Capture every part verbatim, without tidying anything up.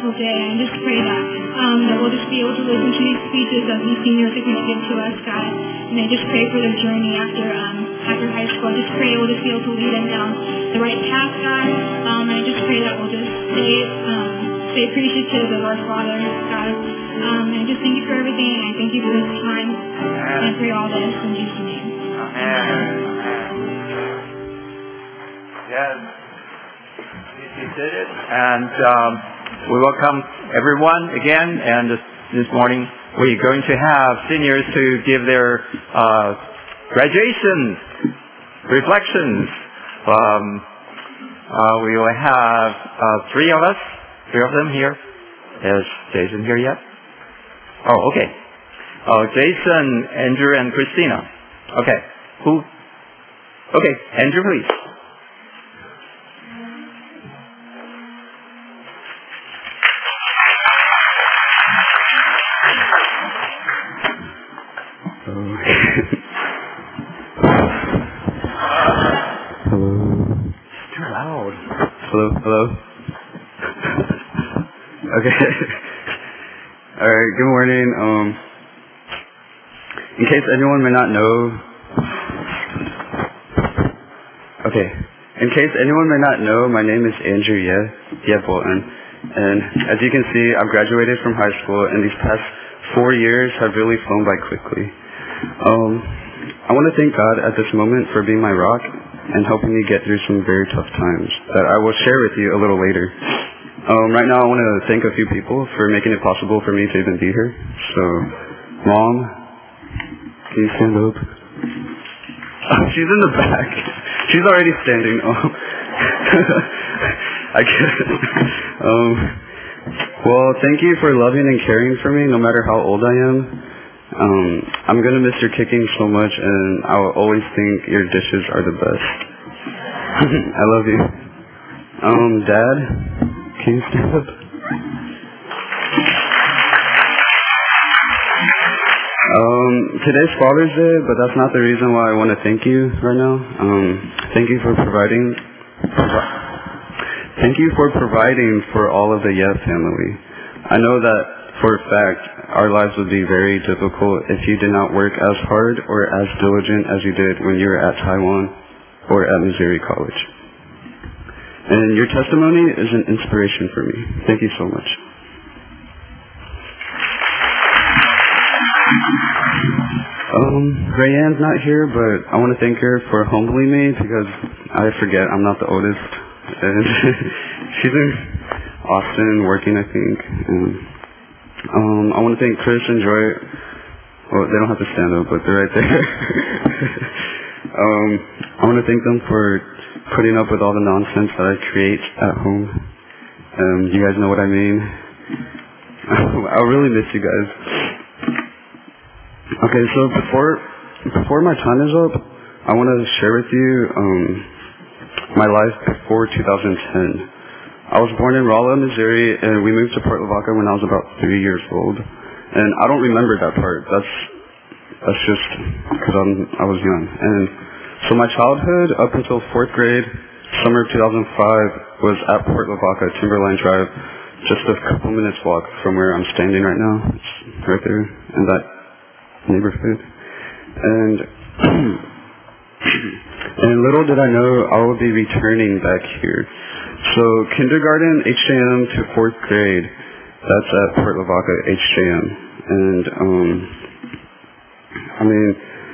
wonderful day. And I just pray that um, that we'll just be able to listen to these speeches that these seniors are going to give to us, God. And I just pray for their journey after um, after high school. I just pray we'll just be able to lead them down the right path, God. Um, and I just pray that we'll just stay um, stay appreciative of our Father, God. Um, and I just thank you for everything, and I thank you for this time. And I pray all this in Jesus' name. Amen. Yes. You did it. And um, we welcome everyone again. And this, this morning we're going to have seniors to give their uh, graduation reflections. Um, uh, we will have uh, three of us, three of them here. Is Jason here yet? Oh, okay. Oh, Jason, Andrew, and Christina. Okay. Who? Okay, Andrew, please. Hello. It's too loud. Hello, hello. Okay. All right. Good morning. Um, in case anyone may not know, okay. In case anyone may not know, my name is Andrew Ye Ye Bolton, and as you can see, I've graduated from high school, and these past four years have really flown by quickly. Um, I want to thank God at this moment for being my rock and helping me get through some very tough times that I will share with you a little later. Um, right now I want to thank a few people for making it possible for me to even be here. So, Mom, can you stand up? Oh, she's in the back. She's already standing. Oh. I guess. Um, well, thank you for loving and caring for me no matter how old I am. Um, I'm going to miss your kicking so much, and I will always think your dishes are the best. I love you. Um, Dad, can you stand up? Um, today's Father's Day, but that's not the reason why I want to thank you right now. Um, thank you for providing, provi- thank you for providing for all of the Ye family. I know that for a fact, our lives would be very difficult if you did not work as hard or as diligent as you did when you were at Taiwan or at Missouri College. And your testimony is an inspiration for me. Thank you so much. Um, Rayanne's not here, but I want to thank her for humbling me because I forget I'm not the oldest. And she's in Austin working, I think. And Um, I want to thank Chris and Joy. Well, they don't have to stand up, but they're right there. um, I want to thank them for putting up with all the nonsense that I create at home. Um, you guys know what I mean. I really miss you guys. Okay, so before before my time is up, I want to share with you um, my life before two thousand ten. I was born in Rolla, Missouri, and we moved to Port Lavaca when I was about three years old. And I don't remember that part. That's that's just because I'm I was young. And so my childhood up until fourth grade, summer of two thousand five, was at Port Lavaca, Timberline Drive, just a couple minutes walk from where I'm standing right now. It's right there in that neighborhood. And and little did I know I would be returning back here. So kindergarten, H J M to fourth grade, that's at Port Lavaca, H J M. And, um, I mean,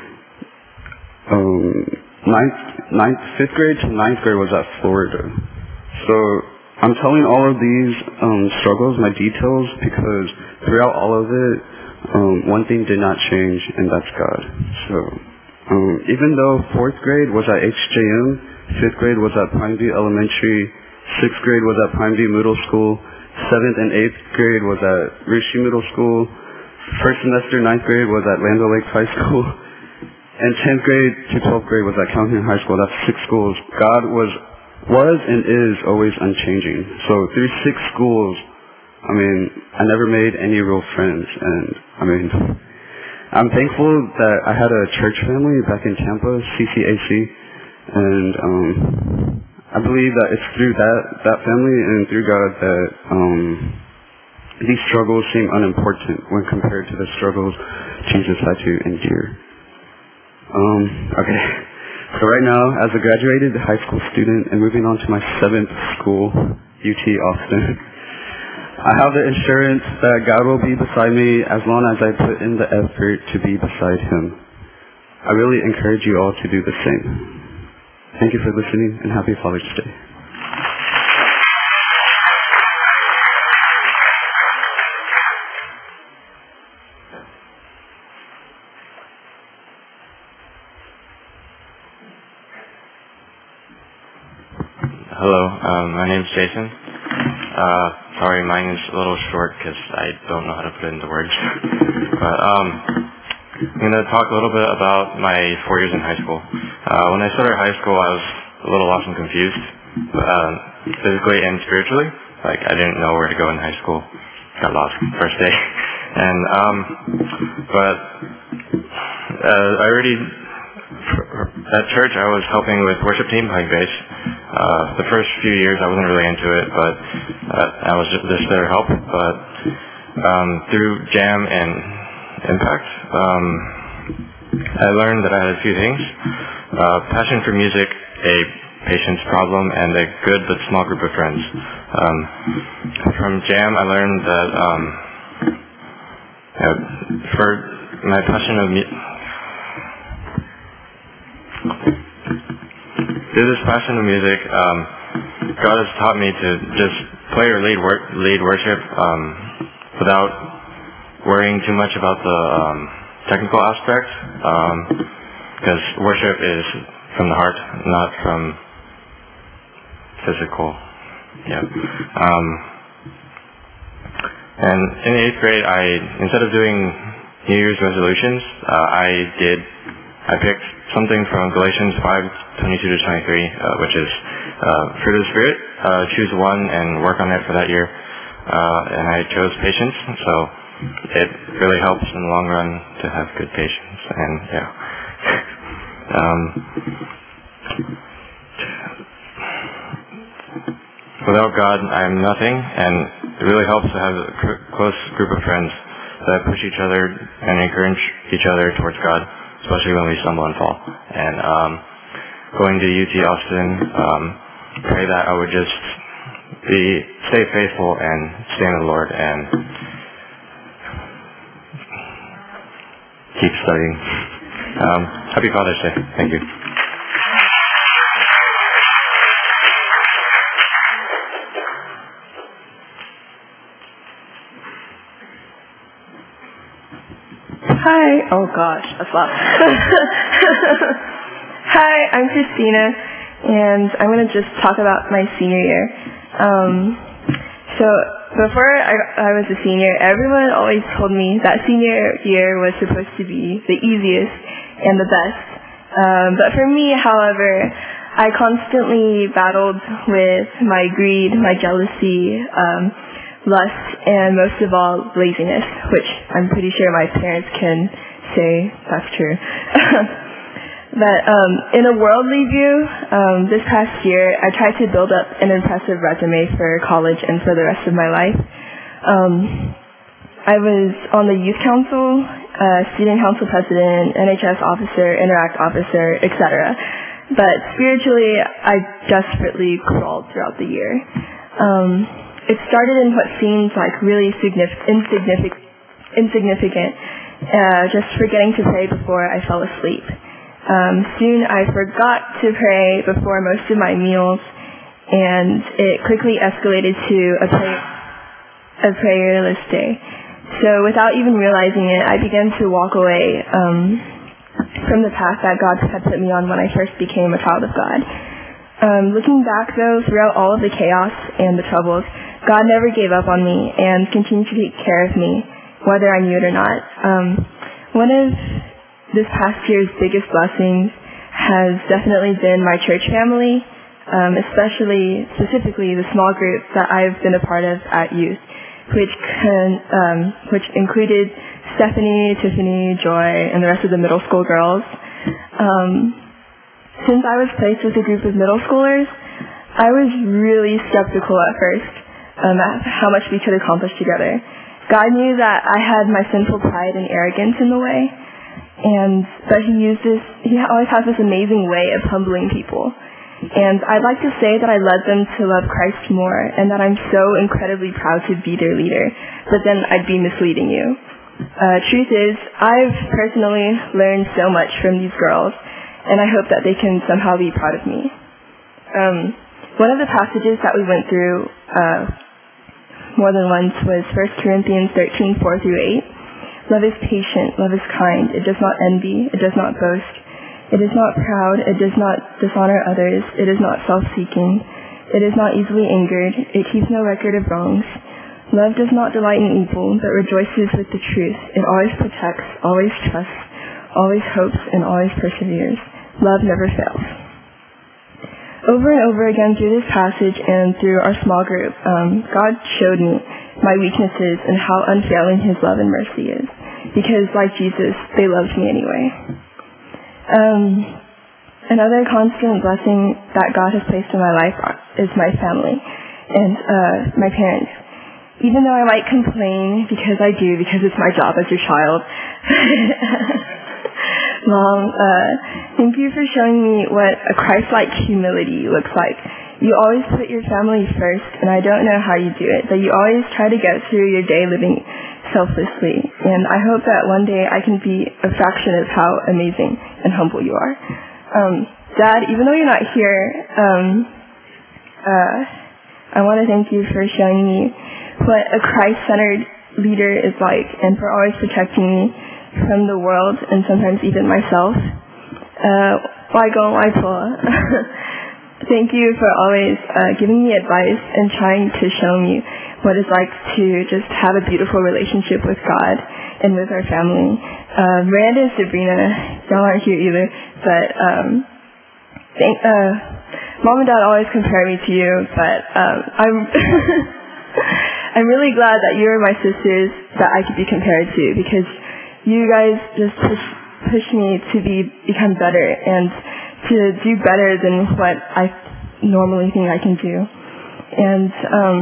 um, ninth, ninth, fifth grade to ninth grade was at Florida. So I'm telling all of these um, struggles, my details, because throughout all of it, um, one thing did not change, and that's God. So um, even though fourth grade was at H J M, fifth grade was at Pineview Elementary, sixth grade was at Pineview Middle School, seventh and eighth grade was at Rishi Middle School, first semester ninth grade was at Land O'Lakes High School, and tenth grade to twelfth grade was at Calhoun High School. That's six schools. God was was and is always unchanging. So through six schools, I mean, I never made any real friends, and I mean, I'm thankful that I had a church family back in Tampa, C C A C, and um, I believe that it's through that that family and through God that um, these struggles seem unimportant when compared to the struggles Jesus had to endure. Um, okay. So right now, as a graduated high school student and moving on to my seventh school, U T Austin, I have the assurance that God will be beside me as long as I put in the effort to be beside Him. I really encourage you all to do the same. Thank you for listening, and happy Father's Day. Hello, um, my name's Jason. Uh, sorry, mine is a little short because I don't know how to put it into words. but um, I'm going to talk a little bit about my four years in high school. Uh, when I started high school, I was a little lost and confused, uh, physically and spiritually. Like, I didn't know where to go in high school. Got lost first day. and um, But uh, I already, at church, I was helping with worship team, playing bass. Uh, the first few years I wasn't really into it, but uh, I was just, just there to help. But um, through Jam and Impact, um, I learned that I had a few things. Uh, passion for music, a patience problem, and a good but small group of friends. Um, from Jam I learned that um, uh, for my passion of music, through this passion of music, um, God has taught me to just play or lead, wor- lead worship um, without worrying too much about the um, technical aspect, because um, worship is from the heart, not from physical. Yeah. Um, and in eighth grade, I instead of doing New Year's resolutions, uh, I did. I picked something from Galatians five twenty-two to twenty-three, uh, which is uh, fruit of the Spirit. Uh, choose one and work on it for that year. Uh, and I chose patience, so it really helps in the long run to have good patience. And yeah, um, without God, I'm nothing, and it really helps to have a cr- close group of friends that push each other and encourage each other towards God, especially when we stumble and fall. And um, going to U T Austin, um, pray that I would just be stay faithful and stay in the Lord and keep studying. Um, happy Father's Day. Thank you. Hi. Oh gosh, that's loud. Hi, I'm Christina, and I'm going to just talk about my senior year. Um, so before I, I was a senior, everyone always told me that senior year was supposed to be the easiest and the best. Um, but for me, however, I constantly battled with my greed, my jealousy, um, lust, and most of all, laziness, which I'm pretty sure my parents can say that's true. But um, in a worldly view, um, this past year, I tried to build up an impressive resume for college and for the rest of my life. Um, I was on the youth council, uh, student council president, N H S officer, Interact officer, et cetera. But spiritually, I desperately crawled throughout the year. Um, It started in what seemed like really significant, insignificant, insignificant uh, just forgetting to pray before I fell asleep. Um, soon I forgot to pray before most of my meals, and it quickly escalated to a, pray, a prayerless day. So without even realizing it, I began to walk away um, from the path that God had put me on when I first became a child of God. Um, looking back, though, throughout all of the chaos and the troubles, God never gave up on me and continued to take care of me, whether I knew it or not. Um, one of this past year's biggest blessings has definitely been my church family, um, especially, specifically, the small group that I've been a part of at youth, which can, um, which included Stephanie, Tiffany, Joy, and the rest of the middle school girls. Um, since I was placed with a group of middle schoolers, I was really skeptical at first. um, how much we could accomplish together. God knew that I had my sinful pride and arrogance in the way, and but he used this, he always has this amazing way of humbling people. And I'd like to say that I led them to love Christ more, and that I'm so incredibly proud to be their leader, but then I'd be misleading you. Uh, truth is, I've personally learned so much from these girls, and I hope that they can somehow be proud of me. Um, one of the passages that we went through uh, more than once was First Corinthians thirteen, four through eight. Love is patient, love is kind, it does not envy, it does not boast. It is not proud, it does not dishonor others, it is not self-seeking, it is not easily angered, it keeps no record of wrongs. Love does not delight in evil, but rejoices with the truth. It always protects, always trusts, always hopes, and always perseveres. Love never fails. Over and over again through this passage and through our small group, um, God showed me my weaknesses and how unfailing his love and mercy is. Because like Jesus, they loved me anyway. Um, another constant blessing that God has placed in my life is my family and uh, my parents. Even though I might complain, because I do, because it's my job as your child. Mom, uh, thank you for showing me what a Christ-like humility looks like. You always put your family first, and I don't know how you do it, but you always try to get through your day living selflessly. And I hope that one day I can be a fraction of how amazing and humble you are. Um, Dad, even though you're not here, um, uh, I want to thank you for showing me what a Christ-centered leader is like, and for always protecting me from the world and sometimes even myself. Uh, why go, why pull? Thank you for always uh, giving me advice and trying to show me what it's like to just have a beautiful relationship with God and with our family. Uh, Miranda and Sabrina, y'all aren't here either, but um, thank, uh, Mom and Dad always compare me to you, but um, I'm I'm really glad that you're my sisters that I could be compared to, because you guys just push push me to be become better and to do better than what I normally think I can do. And um,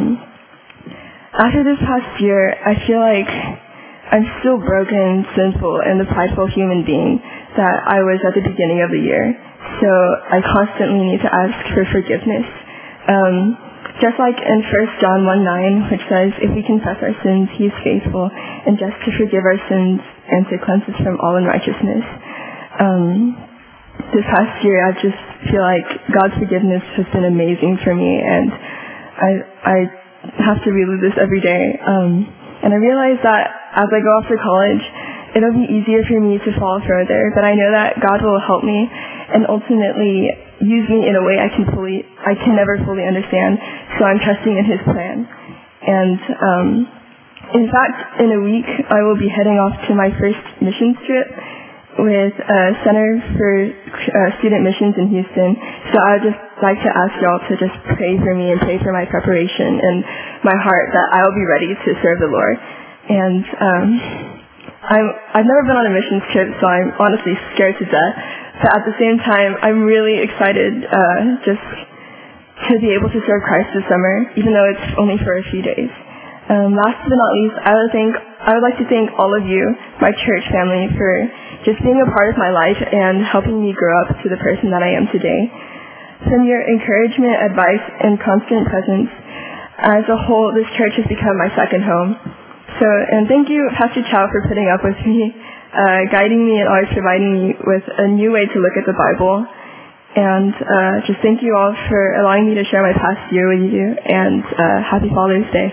after this past year, I feel like I'm still broken, sinful, and the prideful human being that I was at the beginning of the year. So I constantly need to ask for forgiveness. Um, just like in First John one nine, which says, if we confess our sins, he is faithful and just to forgive our sins and to cleanse us from all unrighteousness. Um, this past year, I just feel like God's forgiveness has been amazing for me, and I I have to relive this every day. Um, and I realize that as I go off to college, it'll be easier for me to fall further, but I know that God will help me and ultimately use me in a way I can fully, I can never fully understand. So I'm trusting in his plan. And um, in fact, in a week, I will be heading off to my first missions trip with uh, Center for uh, Student Missions in Houston. So I would just like to ask y'all to just pray for me and pray for my preparation and my heart that I will be ready to serve the Lord. And um, I'm, I've never been on a missions trip, so I'm honestly scared to death. But at the same time, I'm really excited uh, just to be able to serve Christ this summer, even though it's only for a few days. Um, last but not least, I would think I would like to thank all of you, my church family, for just being a part of my life and helping me grow up to the person that I am today. From your encouragement, advice, and constant presence, as a whole, this church has become my second home. So, and thank you, Pastor Chow, for putting up with me, uh, guiding me and always providing me with a new way to look at the Bible. And uh, just thank you all for allowing me to share my past year with you, and uh, happy Father's Day.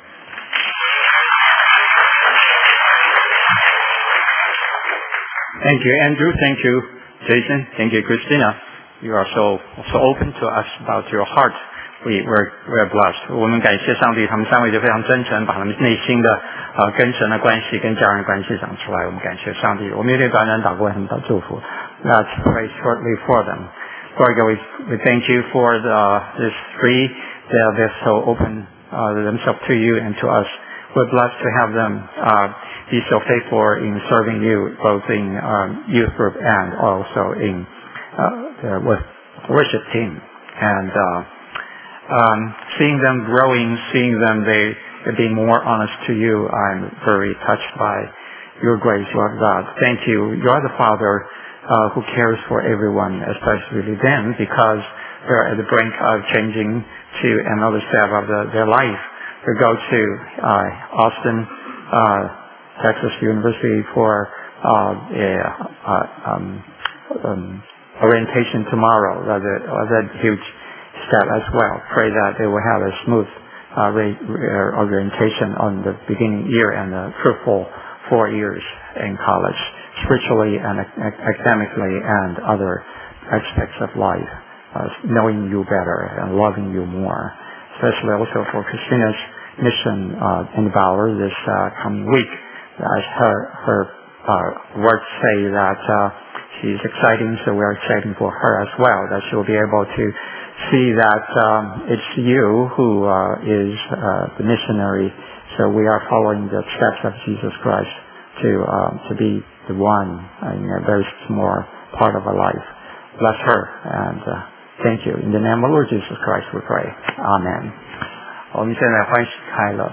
Thank you, Andrew. Thank you, Jason. Thank you, Christina. You are so so open to us about your heart. We we're we're blessed. 我们感谢上帝，他们三位就非常真诚，把他们内心的呃跟神的关系、跟家人关系讲出来。我们感谢上帝。我们有点短短祷告，为他们祷祝福。Let's pray shortly for them. Lord God, we we thank you for the this three. They are they're so open uh, themselves to you and to us. We're blessed to have them uh, be so faithful in serving you, both in um, youth group and also in uh, the worship team. And uh, um, seeing them growing, seeing them they, they be more honest to you, I'm very touched by your grace, Lord God. Thank you. You are the Father uh, who cares for everyone, especially them, because they're at the brink of changing to another step of the, their life. They go to uh, Austin, uh, Texas University for uh, a, uh, um, um, orientation tomorrow. That's a, that's a huge step as well. Pray that they will have a smooth uh, re- re- orientation on the beginning year and a fruitful four years in college, spiritually and ac- academically and other aspects of life, uh, knowing you better and loving you more, especially also for Christina's mission uh, in Valor this uh, coming week. As her, her uh, words say that uh, she's exciting, so we're exciting for her as well, that she'll be able to see that um, it's you who uh, is uh, the missionary. So we are following the steps of Jesus Christ to um, to be the one in a very small part of our life. Bless her and uh, thank you. In the name of Lord Jesus Christ we pray. Amen. 我们现在欢喜开了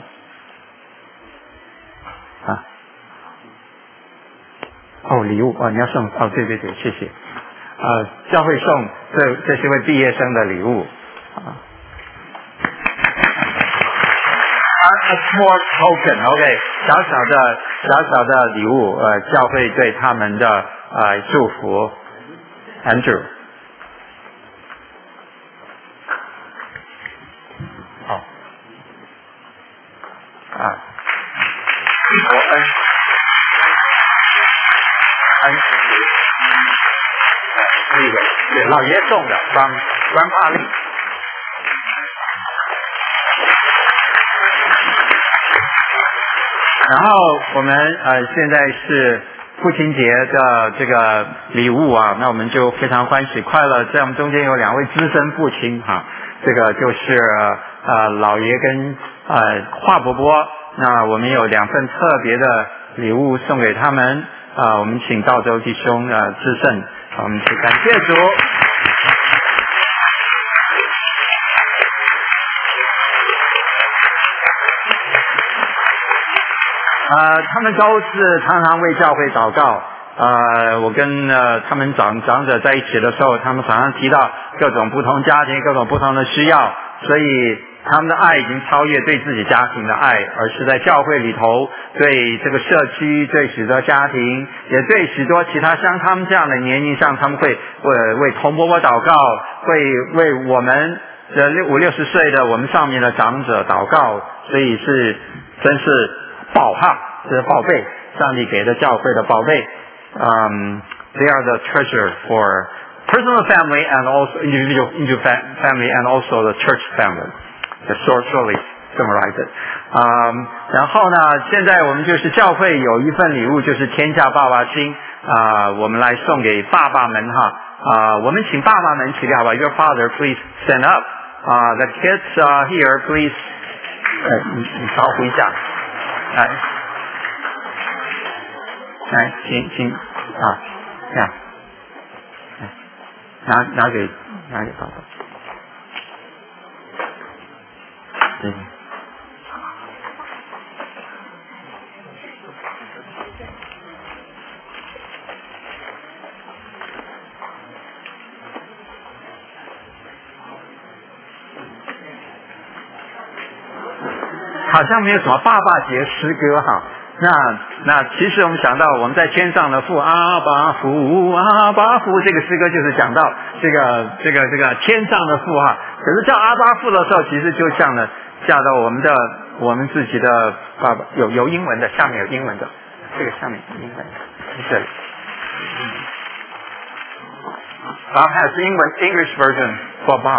啊！哦，礼物哦，你要送哦，对对对，谢谢。呃，教会送这这些位毕业生的礼物啊。A small token, OK， 小小的小小的礼物，呃，教会对他们的呃祝福 ，Andrew， 好，啊，我恩恩，那个对老爷送的，帮关帕利。然后我们呃现在是父亲节的这个礼物啊，那我们就非常欢喜快乐。在我们中间有两位资深父亲哈、啊，这个就是呃老爷跟呃华伯伯。那我们有两份特别的礼物送给他们啊、呃，我们请道州弟兄呃致圣，我们去感谢主。呃，他们都是常常为教会祷告。呃，我跟呃他们长长者在一起的时候，他们常常提到各种不同家庭、各种不同的需要，所以他们的爱已经超越对自己家庭的爱，而是在教会里头对这个社区、对许多家庭，也对许多其他像他们这样的年龄上，他们会为为童伯伯祷告，会为我们的六五六十岁的我们上面的长者祷告，所以是真是宝哈，这是宝贝，上帝给的教会的宝贝。Um, they are the treasure for personal family and also individual, individual family and also the church family. The shortly summarize it. Um, 然后呢，现在我们就是教会有一份礼物，就是天下爸爸心啊、呃，我们来送给爸爸们哈啊、呃，我们请爸爸们起立好吧 ？Your father, please stand up. 啊、uh, ，the kids are here, please. 呃，你你招呼一下。来，来，请请啊，这样，拿拿给拿给爸爸，对。好像没有什么爸爸节诗歌哈，那那其实我们想到我们在天上的父阿爸父阿爸父这个诗歌就是讲到这个这个这个天上的父哈，可是叫阿爸父的时候，其实就像呢叫到我们的我们自己的爸爸，有有英文的，下面有英文的，这个下面有英文的，这里。Bob has English English version for Bob.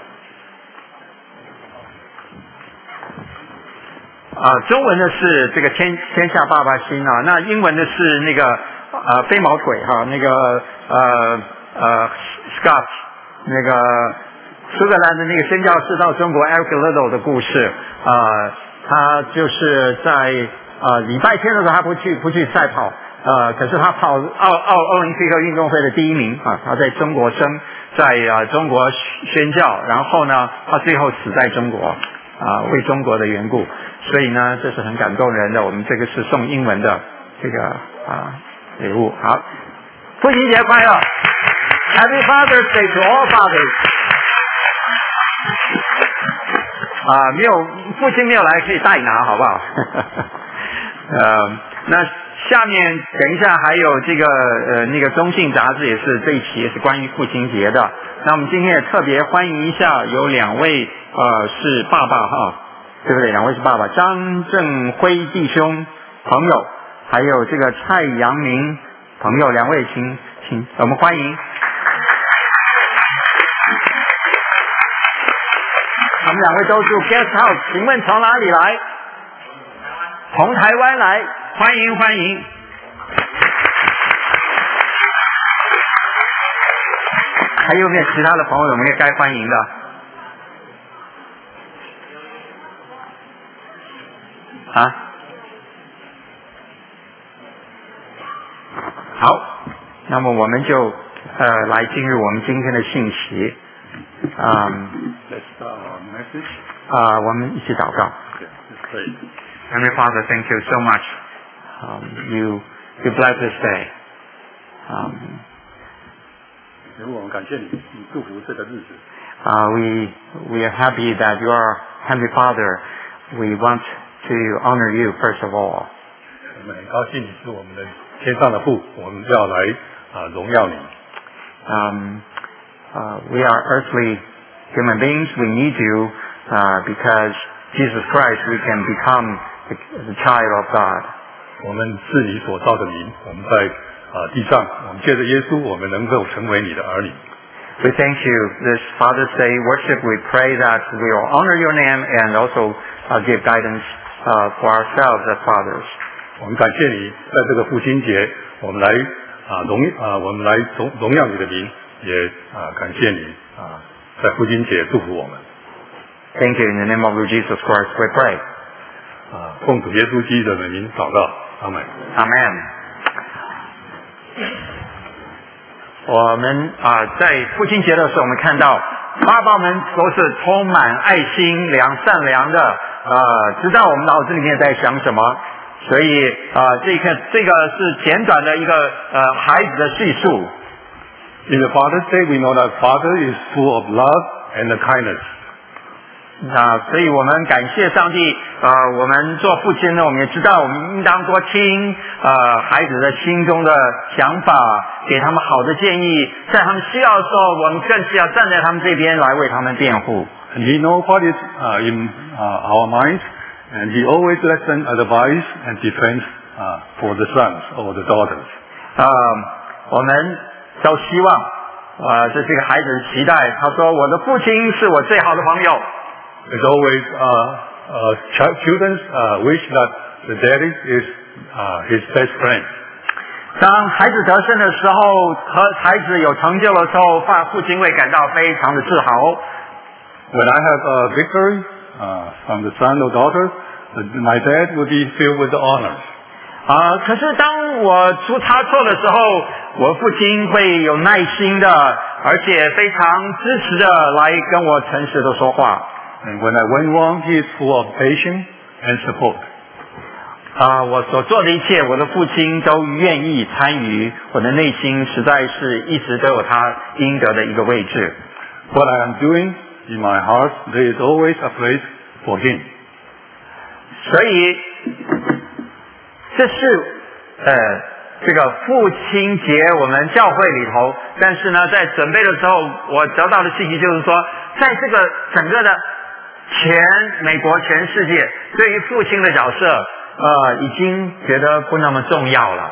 啊、呃，中文的是这个天天下爸爸心啊，那英文的是那个呃飞毛腿哈、啊，那个呃呃 Scott 那个苏格兰的那个宣教士到中国 Eric Liddell 的故事啊、呃，他就是在呃礼拜天的时候他不去不去赛跑， 呃，可是他跑奥奥奥林匹克运动会的第一名啊，他在中国生，在啊中国宣教，然后呢，他最后死在中国啊，为中国的缘故，所以呢，这是很感动人的。我们这个是送英文的这个啊礼物。好，父亲节快乐 ，Happy Father's Day to all fathers。啊，没有父亲没有来可以代拿，好不好？呃，那下面等一下还有这个呃那个中信杂志也是这一期也是关于父亲节的。那我们今天也特别欢迎一下有两位呃是爸爸哈，对不对？两位是爸爸，张正辉弟兄朋友，还有这个蔡阳明朋友，两位请请我们欢迎。我们两位都住 guest house， 请问从哪里来？从台湾来，欢迎欢迎。还有没有其他的朋友我们也该欢迎的？啊？好，那么我们就呃来进入我们今天的信息。嗯，啊，我们一起祷告。Heavenly Father, thank you so much. Um, you you bless this day. Um, 我们感谢你，你祝福这个日子。 Uh, we we are happy that you are Heavenly Father. We want to honor you first of all. 我们很高兴你是我们的天上的父，我们要来啊荣耀你。 Um, uh, we are earthly human beings. We need you uh, because Jesus Christ, we can become the, the child of God. 我们是你所造的民，我们在啊地上，我们借着耶稣，我们能够成为你的儿女。 We thank you this Father's Day worship. We pray that we will honor your name and also uh, give guidance uh, for ourselves as fathers. 我们感谢你，在这个父亲节，我们来啊荣啊，我们来荣荣耀你的名，也啊感谢你啊，在父亲节祝福我们。 Thank you. In the name of Lord Jesus Christ, we pray. 啊，奉主耶稣基督的名祷告，阿门。 Amen. 我们啊，在父亲节的时候，我们看到爸爸们都是充满爱心、良善良的，呃，知道我们脑子里面在想什么。所以啊，这个这个是简短的一个呃孩子的叙述。 In the Father's Day, we know that Father is full of love and kindness. 啊，所以我们感谢上帝。呃，我们做父亲呢，我们也知道我们应当多听呃孩子的心中的想法，给他们好的建议，在他们需要的时候，我们更是要站在他们这边来为他们辩护。 And he knows what is uh, in uh, our minds, and he always listen, advise, and defends uh, for the sons or the daughters. 呃，我们都希望，呃，这是一个孩子的期待。他说：“我的父亲是我最好的朋友。” It's always uh, uh, ch- children uh, wish that the daddy is uh, his best friend. 当孩子得胜的时候，和孩子有成就的时候，父父亲会感到非常的自豪。 When I have a victory uh, from the son or daughter, my dad will be filled with the honors. 啊、呃，可是当我出差错的时候，我父亲会有耐心的，而且非常支持的来跟我诚实的说话。 And when I went wrong, he is full of patience and support. 啊、呃，我所做的一切，我的父亲都愿意参与，我的内心实在是一直都有他应得的一个位置。 What I am doing in my heart, there is always a place for him. 所以，这是呃这个父亲节我们教会里头，但是呢，在准备的时候，我得到的信息就是说，在这个整个的全美国、全世界，对于父亲的角色，呃，已经觉得不那么重要了。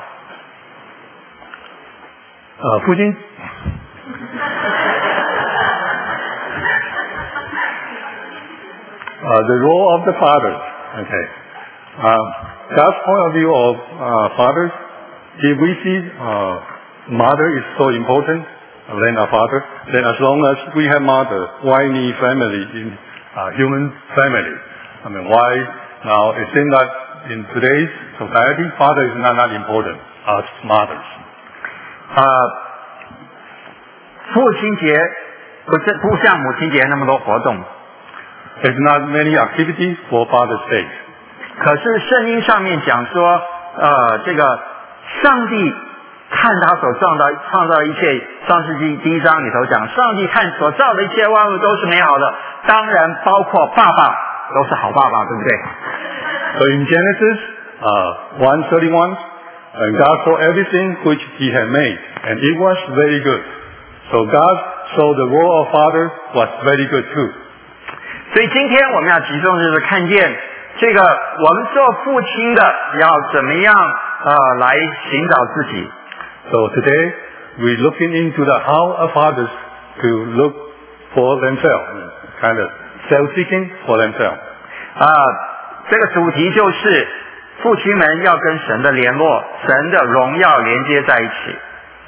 呃，父亲。Uh, the role of the fathers. Okay. Uh, God's point of view of uh, fathers, if we see uh, mother is so important than a father, then as long as we have mother, why need family in uh, human family? I mean, why now it seems that in today's society, father is not that important. as mothers. 呃，父亲节不是不像母亲节那么多活动。 There's not many activities for Father's Day. 可是圣经上面讲说，呃，这个上帝看他所创造创造一切，创世纪第一章里头讲，上帝看所造的一切万物都是美好的，当然包括爸爸都是好爸爸，对不对？ So in Genesis uh, one thirty-one, and God saw everything which He had made, and it was very good. So God saw the role of Father was very good too. 所以今天我们要集中就是看见这个我们做父亲的要怎么样呃来寻找自己。 So today we're looking into the how a fathers to look for themselves, kind of self-seeking for themselves. 啊、呃，这个主题就是父亲们要跟神的联络，神的荣耀连接在一起。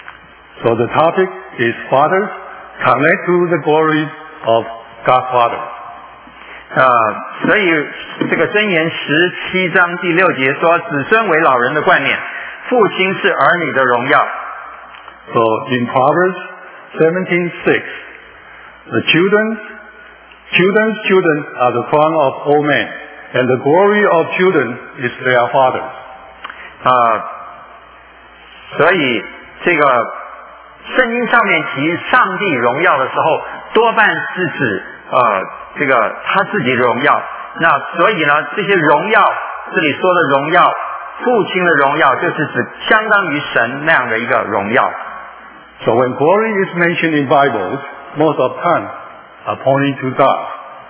So the topic is fathers connect to the glory of God Father. 呃，所以这个箴言十七章第六节说，子孙为老人的冠冕，父亲是儿女的荣耀。 So in Proverbs seventeen six, the children's children's children are the crown of old men, and the glory of children is their fathers. 啊、呃，所以这个圣经上面提上帝荣耀的时候，多半是指呃这个他自己的荣耀。那所以呢，这些荣耀，这里说的荣耀，父亲的荣耀，就是指相当于神那样的一个荣耀。 So when glory is mentioned in Bibles, most of the time are pointing to God,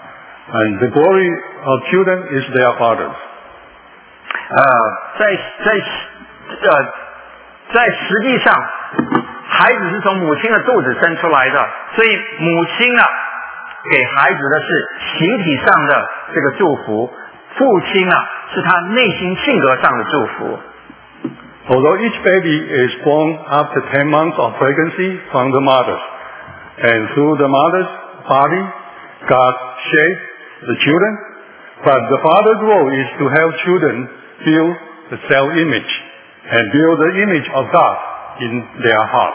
and the glory of children is their fathers. 呃，在在呃在实际上，孩子是从母亲的肚子生出来的，所以母亲呢给孩子的是形体上的这个祝福，父亲呢是他内心性格上的祝福。 Although each baby is born after ten months of pregnancy from the mother, and through the mother's body, God shaped the children, but the father's role is to help children build the self-image and build the image of God in their heart.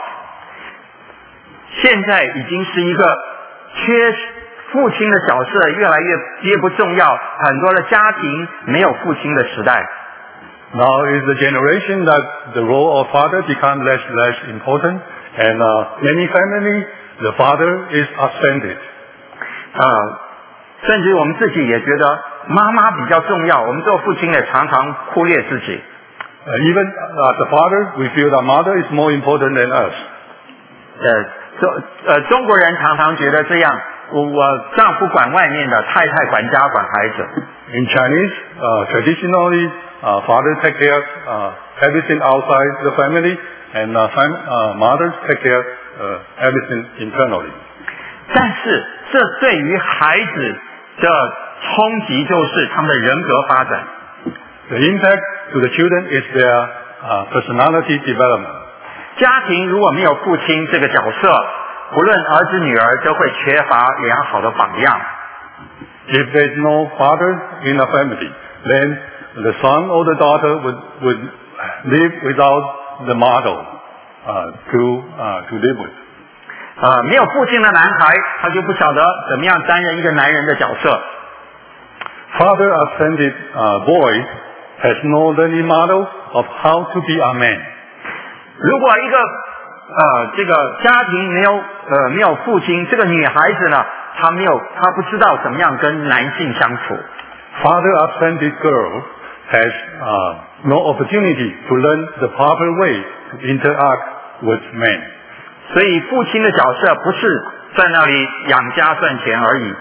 现在已经是一个缺父亲的角色越来越越不重要，很多的家庭没有父亲的时代。 Now is the generation that the role of father becomes less less important, and uh, many families the father is absented. 呃，甚至我们自己也觉得妈妈比较重要，我们做父亲的常常忽略自己。 Uh, even as a father, we feel that mother is more important than us. 呃，中呃中国人常常觉得这样，我我丈夫管外面的，太太管家管孩子。 In Chinese, uh, traditionally, uh, father take care uh, everything outside the family, and uh, fam uh, mothers take care uh, everything internally. 但是这对于孩子的冲击就是他们的人格发展。 The impact to the children is their uh, personality development. 家庭如果没有父亲这个角色，不论儿子女儿都会缺乏良好的榜样。 If there is no father in a family, then the son or the daughter would would live without the model uh, to uh, to live with. 呃，没有父亲的男孩，他就不晓得怎么样担任一个男人的角色。 Father absent uh, boy has no learning model of how to be a man. 如果一个呃这个家庭没有呃没有父亲，这个女孩子呢，她没有她不知道怎么样跟男性相处。 Father absent girl has uh, no opportunity to learn the proper way to interact with men. 所以父亲的角色不是在那里养家赚钱而已。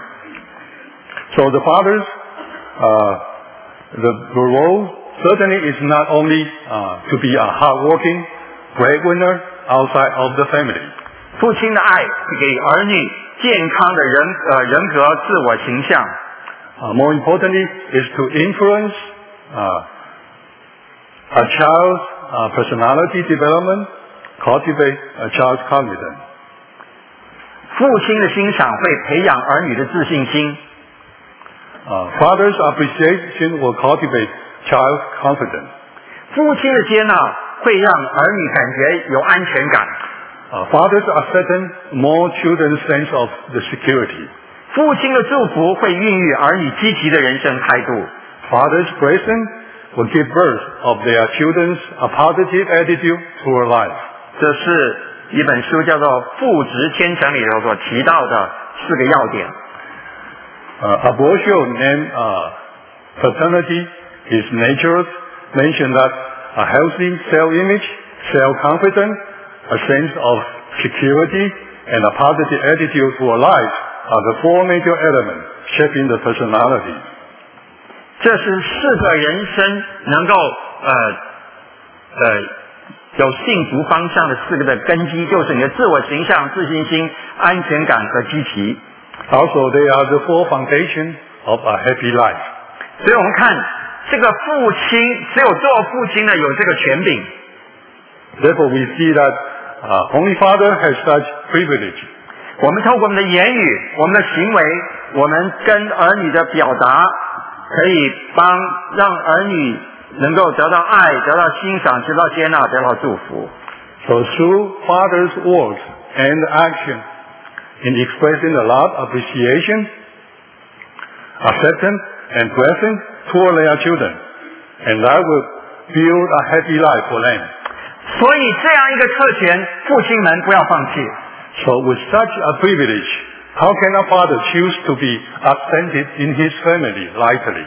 So the father's uh, the, the role certainly is not only uh, to be a hardworking breadwinner outside of the family. 父亲的爱是给儿女健康的人呃人格自我形象。 Uh, more importantly, is to influence uh, a child's uh, personality development, cultivate a child's confidence. 父亲的欣赏会培养儿女的自信心。 Uh, father's appreciation will cultivate child's confidence. 父亲的接纳会让儿女感觉有安全感。 Uh, fathers are certain more children's sense of the security. 父亲的祝福会孕育儿女积极的人生态度。 Fathers' blessing will give birth of their children's a positive attitude toward life. 这是一本书叫做《父职天成》里头所提到的四个要点。 Uh, a brochure named uh, Paternity is Nature's mentioned that a healthy self-image, self-confidence, a sense of security, and a positive attitude toward life are the four major elements shaping the personality. 这是四个人生能够呃呃有幸福方向的四个的根基，就是你的自我形象、自信心、安全感和积极。 Also, they are the four foundations of a happy life. 所以我们看这个父亲，只有做父亲的有这个权柄。 Therefore, we see that uh, only father has such privilege. 我们透过我们的言语、我们的行为，我们跟儿女的表达，可以帮让儿女能够得到爱、得到欣赏、得到接纳、得到祝福。 So through father's words and action in expressing the love, appreciation, acceptance, and blessing toward their children, and that will build a happy life for them. 所以这样一个特权，父亲们不要放弃。 So with such a privilege, how can a father choose to be absented in his family lightly?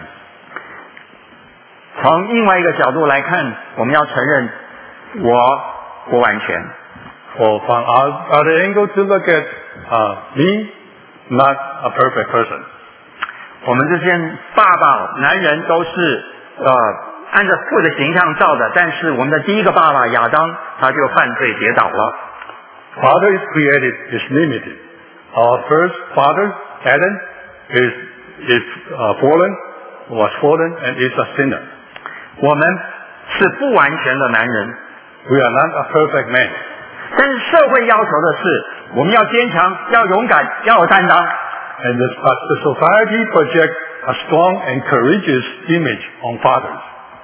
从另外一个角度来看，我们要承认我不完全。 Or from other angle to look at uh, me, not a perfect person. 我们这些爸爸、男人都是呃按照父的形象造的，但是我们的第一个爸爸亚当他就犯罪跌倒了。 Father is created is limited. Our first father, Adam, is is uh, fallen, was fallen, and is a sinner. 我们是不完全的男人 We are not a perfect man. 但是社会要求的是我们要坚强，要勇敢，要有担当。 And the, but the society projects a strong and courageous image on fathers.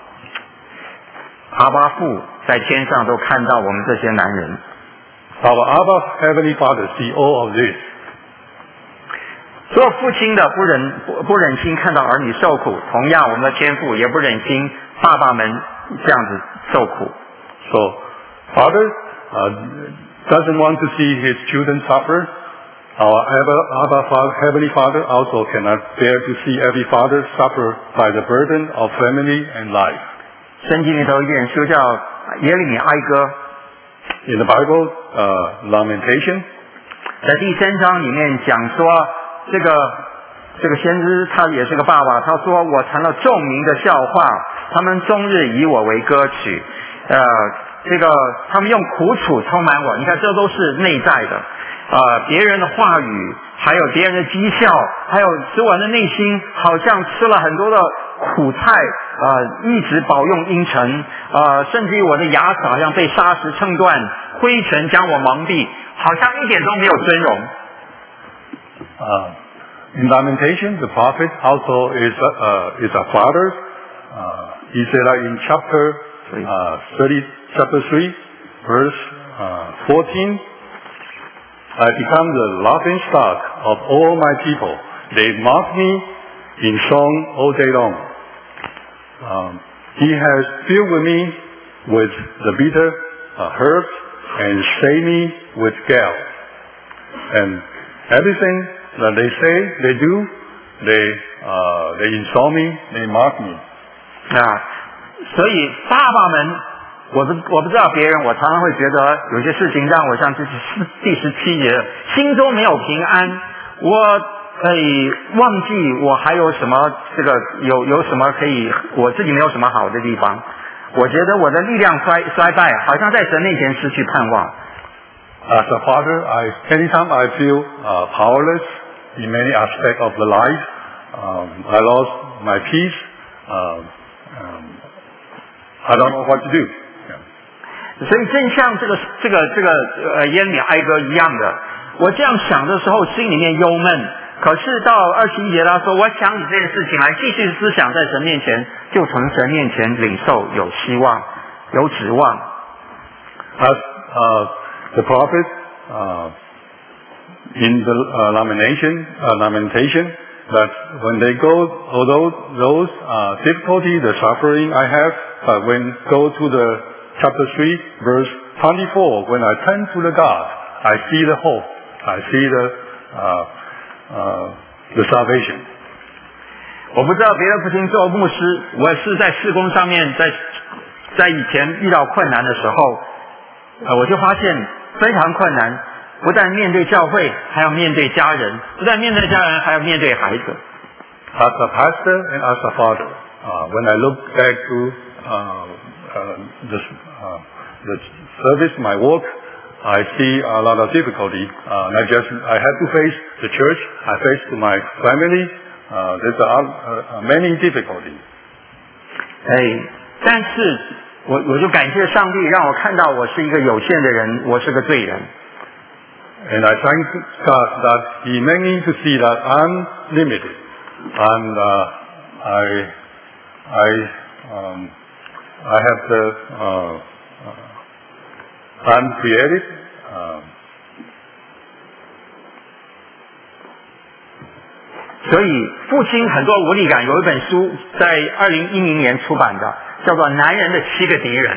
阿爸父在天上都看到我们这些男人。 Our Abba Heavenly Father see all of this. 做父亲的不忍不不忍心看到儿女受苦，同样我们的天父也不忍心爸爸们这样子受苦。 So, Father uh, doesn't want to see his children suffer. Our Abba, Abba Father, Heavenly Father also cannot bear to see every father suffer by the burden of family and life. 圣经里头有一本书叫耶利米哀歌。 In the Bible, uh, Lamentation, 在第三章里面讲说，这个这个先知他也是个爸爸，他说我成了众民的笑话，他们终日以我为歌曲，呃，这个他们用苦楚充满我，你看这都是内在的，呃，别人的话语，还有别人的讥笑，还有使我的内心好像吃了很多的苦菜，呃，一直饱用阴沉，呃，甚至于我的牙齿好像被砂石撑断，灰尘将我蒙蔽，好像一点都没有尊荣。 uh, in Lamentation, the prophet also is a, uh, is a father. Uh, he said that in chapter uh, thirty, chapter three, verse uh, fourteen, I become the laughing stock of all my people. They mock me in song all day long. Um, he has filled me with the bitter uh, herbs and slay me with gall. And everything that they say, they do, they uh, they insult me, they mock me. 啊，所以爸爸们，我不我不知道别人，我常常会觉得有些事情让我像这是第十七节，心中没有平安，我可以忘记我还有什么这个有有什么可以我自己没有什么好的地方，我觉得我的力量衰衰败，好像在神面前失去盼望。 As a father, I anytime I feel uh, powerless in many aspects of the life, um, I lost my peace. Um, um, I don't know what to do. Yeah. 所以正像这个这个这个呃耶利米哀歌一样的，我这样想的时候，心里面忧闷。可是到二十一节他说，我想起这件事情来，继续思想，在神面前，就从神面前领受有希望、有指望、 as uh, the prophet uh, in the uh, lamentation, uh, lamentation, that when they go, although those uh, difficulties, the suffering I have, but when go to the chapter three, verse twenty-four, when I turn to the God, I see the hope, I see the uh, uh, the salvation. 我不知道别的父亲做牧师，我是在事工上面，在在以前遇到困难的时候，呃，我就发现非常困难。不但面对教会，还要面对家人；不但面对家人，还要面对孩子。 As a pastor and as a father, uh, when I look back to uh, uh, the, uh, the service, my work, I see a lot of difficulty. Uh, not just I have to face the church, I face to my family. Uh, there's a, uh, many difficulties. 哎，但是我我就感谢上帝，让我看到我是一个有限的人，我是个罪人。 And I thank God that He made me to see that I'm limited, and uh, I, I, um, I have the, uh, uh, I'm created. Uh, 所以父亲很多无力感，有一本书在二零一零年出版的，叫做《男人的七个敌人》。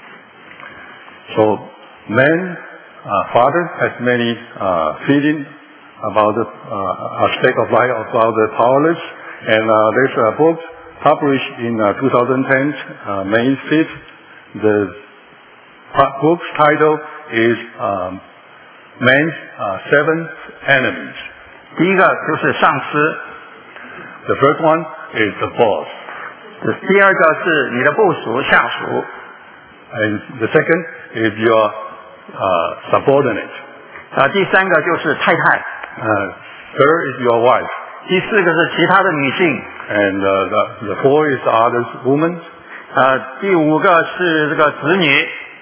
So men. Uh, father has many uh, feelings about the uh, aspect of life about the powerless, and uh, there's a book published in uh, twenty ten, uh, May fifth. The book's title is um, Man's uh, Seven Enemies. 第一个就是上司 The first one is the boss. 第二个是你的部属下属 And the second is your Uh, subordinate. 啊，第三个就是太太。 Uh, third is your wife. 第四个是其他的女性。 And uh, the, the fourth is other women. 呃，第五个是这个子女。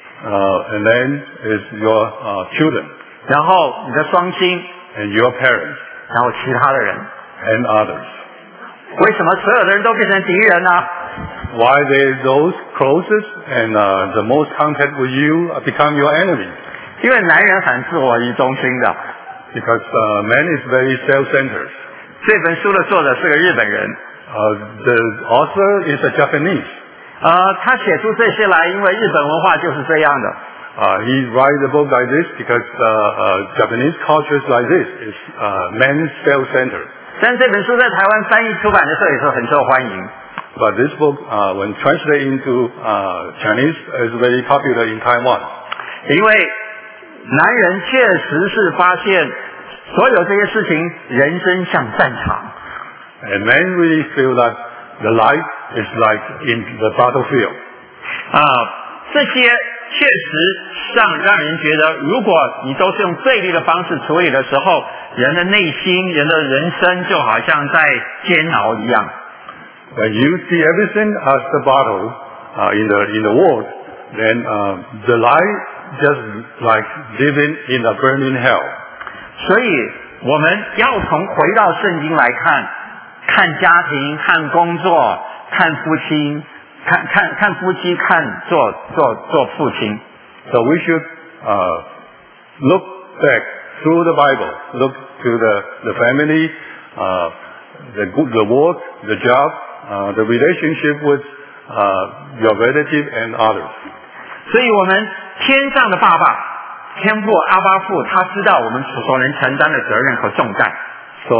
Uh, and then is your uh, children. 然后你的双亲。 And your parents. 然后其他的人。 And others. 为什么所有的人都变成敌人呢？ Why they those closest and uh, the most contact with you become your enemy? 因为男人很自我中心的。 Because uh, man is very self-centered. 这本书的作者是个日本人。 Uh, the author is a Japanese. 呃，他写出这些来，因为日本文化就是这样的。 Uh, he writes a book like this because uh, uh, Japanese culture is like this. It's uh, man self-centered. 但这本书在台湾翻译出版的时候也是很受欢迎。 But this book, uh, when translated into uh, Chinese, is very popular in Taiwan. 因为男人确实是发现所有这些事情，人生像战场。 And men really feel that the life is like in the battlefield. 啊，这些确实上让人觉得，如果你都是用对立的方式处理的时候，人的内心、人的人生就好像在煎熬一样。 When you see everything as the battle uh, in the in the world, then uh, the life just like living in a burning hell. 所以我们要从回到圣经来看，看家庭，看工作，看夫妻，看看看夫妻，看做做做父亲。 So we should uh, look back through the Bible, look to the the family, uh, the the work, the job. Uh, the relationship with uh, your relative and others. 所以我们天上的爸爸，天父阿爸父，他知道我们所能承担的责任和重担。 So,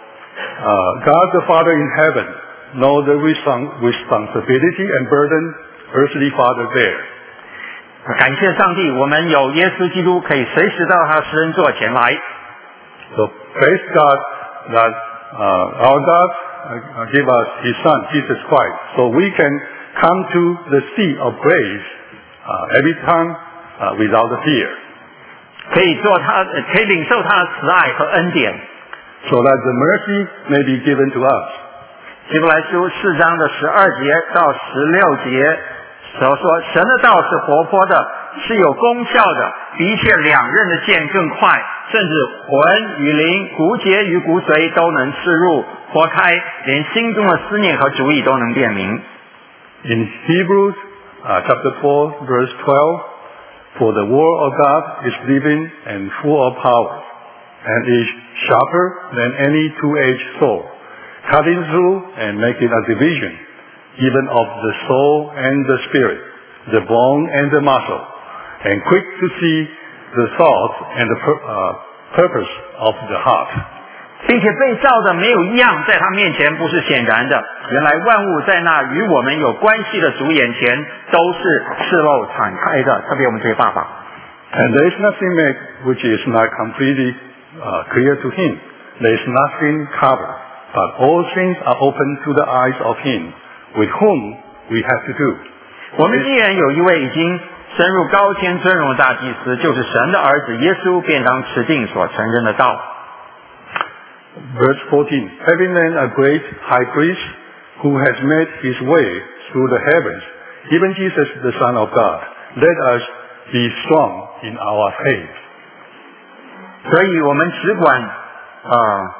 uh, God the Father in heaven knows the responsibility and burden earthly Father bear. 感谢上帝，我们有耶稣基督，可以随时到他施恩座前来。 So praise God that uh, our God Uh, give us His Son, Jesus Christ, so we can come to the seat of grace uh, every time uh, without the fear. 可以做他，可以领受他的慈爱和恩典。 So that the mercy may be given to us. 希伯来书四章的十二节到十六节所说，神的道是活泼的，是有功效的，比一切两刃的剑更快，甚至魂与灵、骨节与骨髓都能刺入。拨开，连心中的思念和主意都能辨明。 In Hebrews uh, chapter four, verse twelve, For the word of God is living and full of power, and is sharper than any two-edged sword, cutting through and making a division, even of the soul and the spirit, the bone and the muscle, and quick to see the thoughts and the pur- uh, purpose of the heart. 并且被造的没有一样在他面前不是显然的。原来万物在那与我们有关系的主眼前都是赤露敞开的，特别我们这些爸爸。 And there is nothing made which is not completely uh, clear to him. There is nothing covered, but all things are open to the eyes of him, with whom we have to do. 我们既然有一位已经深入高天尊荣的大祭司，就是神的儿子耶稣，便当持定所承认的道。 Verse fourteen, having then a great high priest who has made his way through the heavens, even Jesus the Son of God, let us be strong in our faith. 所以我们只管啊、呃，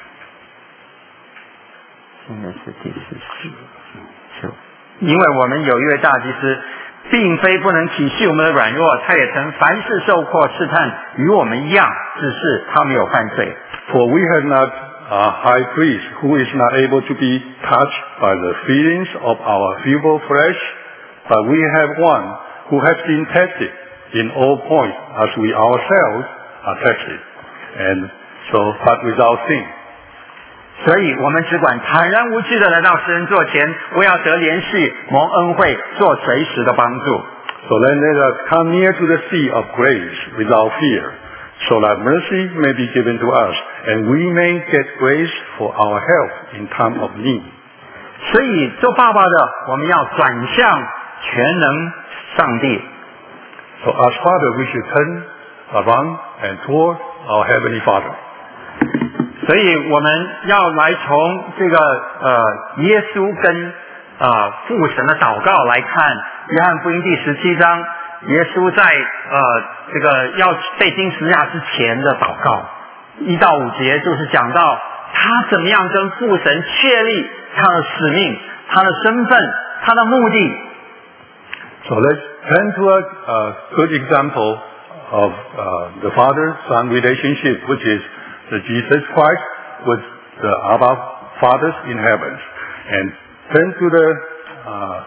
现在是第十四是，因为我们有一位大祭司，并非不能体恤我们的软弱，他也曾凡事受过试探，与我们一样，只是他没有犯罪。 For we have not a high priest who is not able to be touched by the feelings of our feeble flesh, but we have one who has been tested in all points as we ourselves are tested, and so but without sin. 所以我们只管坦然无惧的来到世人座前，为要得连续蒙恩惠，做随时的帮助。 So then let us come near to the sea of grace without fear, so that mercy may be given to us, and we may get grace for our help in time of need. 所以做爸爸的，我们要转向全能上帝。 So as Father, we should turn around and toward our Heavenly Father. 所以我们要来从这个呃耶稣跟呃父神的祷告来看，约翰福音第十七章，耶稣在呃这个要被钉十字架之前的祷告，一到五节就是讲到他怎么样跟父神确立他的使命、他的身份、他的目的。 So let's turn to a uh, good example of uh, the Father-Son relationship, which is the Jesus Christ with the Abba Fathers in heaven. And turn to the uh,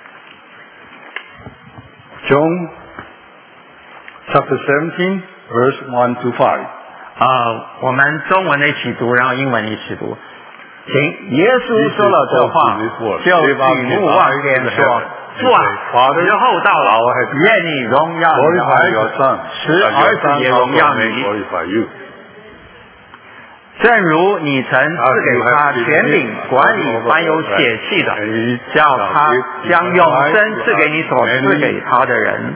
John chapter seventeen, verse one to five. 啊、呃，我们中文的一起读，然后英文一起读。请耶稣说了这话，就举目望天说：“父啊，时候到了，愿你荣耀你的儿子，使儿子也荣耀你。正如你曾赐给他权柄管理凡有血气的，叫他将永生赐给你所赐给他的人。”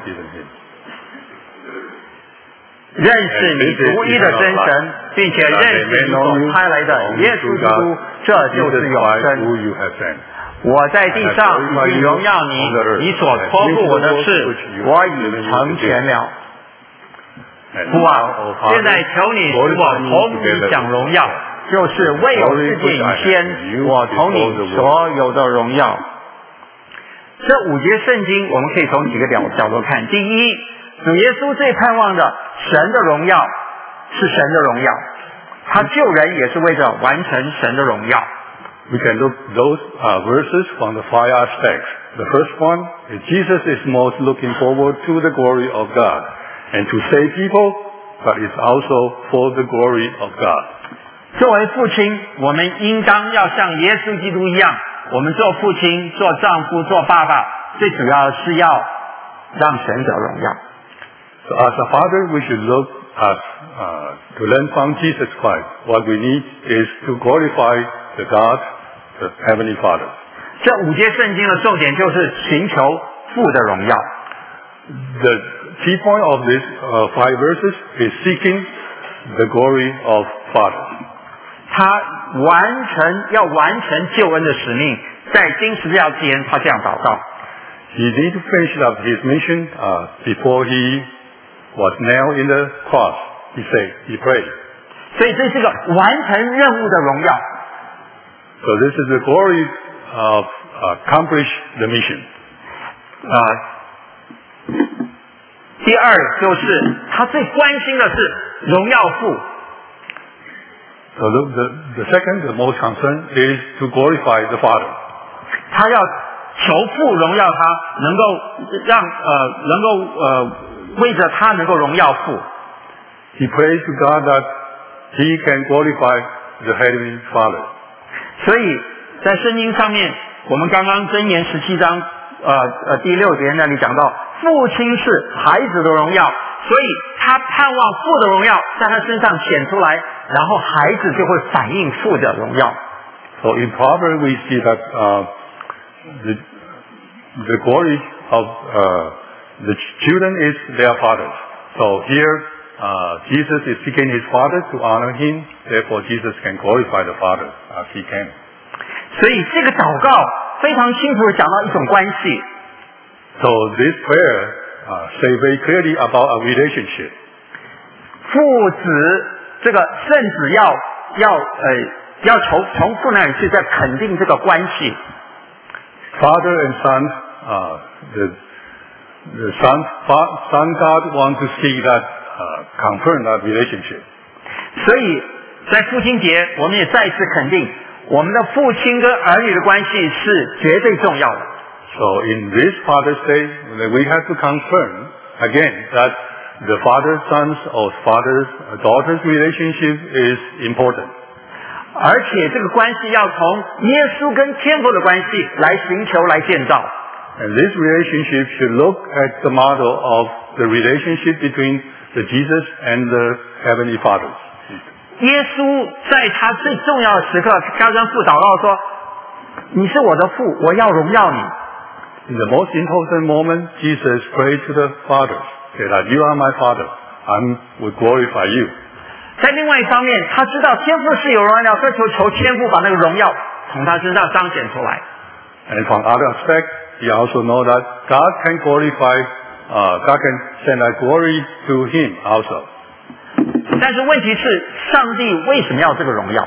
认识你独一的真神，并且认识你所差来的耶稣基督，这就是永生。我在地上已经荣耀你，你所托付我的事，我已成全了。父啊，现在求你使我同你享荣耀，就是未有世界以先，我同你所有的荣耀。这五节圣经，我们可以从几个角角度看。第一，主耶稣最盼望的神的荣耀是神的荣耀，他救人也是为着完成神的荣耀。 We can look those uh, verses from the five aspects. The first one is Jesus is most looking forward to the glory of God and to save people, but it's also for the glory of God. 作为父亲，我们应当要像耶稣基督一样，我们做父亲、做丈夫、做爸爸，最主要是要让神得荣耀。 So as a father, we should look at uh, to learn from Jesus Christ. What we need is to glorify the God, the Heavenly Father. 这五节圣经的重点就是寻求父的荣耀。 The key point of these uh, five verses is seeking the glory of Father. 他完成要完成救恩的使命，在钉十字架之前，他这样祷告。 He needed to finish up his mission uh, before he was nailed in the cross. He said, he prayed. 所以这是个完成任务的荣耀。 So this is the glory of uh, accomplish the mission. 啊、呃， 第二就是他最关心的是荣耀父。 So the, the, the second, the most concern is to glorify the Father. 他要求父荣耀他，能够让呃能够呃为着他能够荣耀父。 He prays to God that He can glorify the Heavenly Father. 所以在圣经上面，我们刚刚箴言十七章呃呃第六节那里讲到，父亲是孩子的荣耀，所以他盼望父的荣耀在他身上显出来，然后孩子就会反映父的荣耀。 So in Proverbs we see that uh, the, the glory of uh, the children is their fathers. So here uh, Jesus is seeking his father to honor him, therefore Jesus can glorify the father as he can. 所以这个祷告非常清楚地讲到一种关系。 So this prayer uh, say very clearly about a relationship. 父子这个圣子要要呃要从从父那里去再肯定这个关系。 Father and son, uh, the the son son God wants to see that uh, confirm that relationship. 所以在父亲节，我们也再一次肯定，我们的父亲跟儿女的关系是绝对重要的。 So in this Father's Day, we have to confirm again that the father-sons or father-daughters relationship is important. 而且这个关系要从耶稣跟天父的关系来寻求来建造。 And this relationship should look at the model of the relationship between the Jesus and the Heavenly Father. 耶稣在他最重要的时刻，刚刚父祷告说：“你是我的父，我要荣耀你。” In the most important moment, Jesus prayed to the Father, say that you are my Father, I will glorify you. 在另外一方面，他知道天父是有荣耀，所以求求天父把那个荣耀从他身上彰显出来。 And from other aspect, he also know that God can glorify, uh, God can send that glory to him also. 但是问题是，上帝为什么要这个荣耀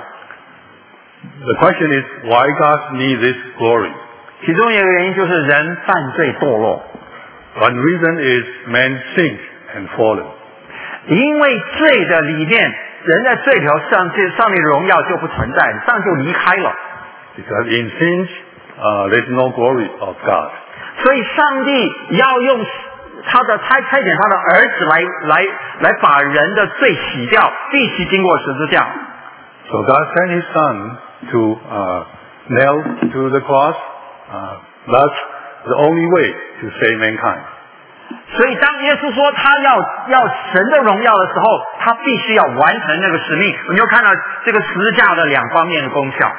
？The question is why God needs this glory. 其中一个原因就是人犯罪堕落。 One reason is man sinned and fallen. 因为罪的里面，人在罪条上，这上帝的荣耀就不存在，上帝就离开了。 Because in sin, uh, there's no glory of God. 所以上帝要用他的差差遣他的儿子来来来把人的罪洗掉，必须经过十字架。 So God sent His Son to uh, nail to the cross. Uh, that's the only way to save mankind. 所以当耶稣说他要要神的荣耀的时候，他必须要完成那个使命。我们就看到这个十字架的两方面的功效。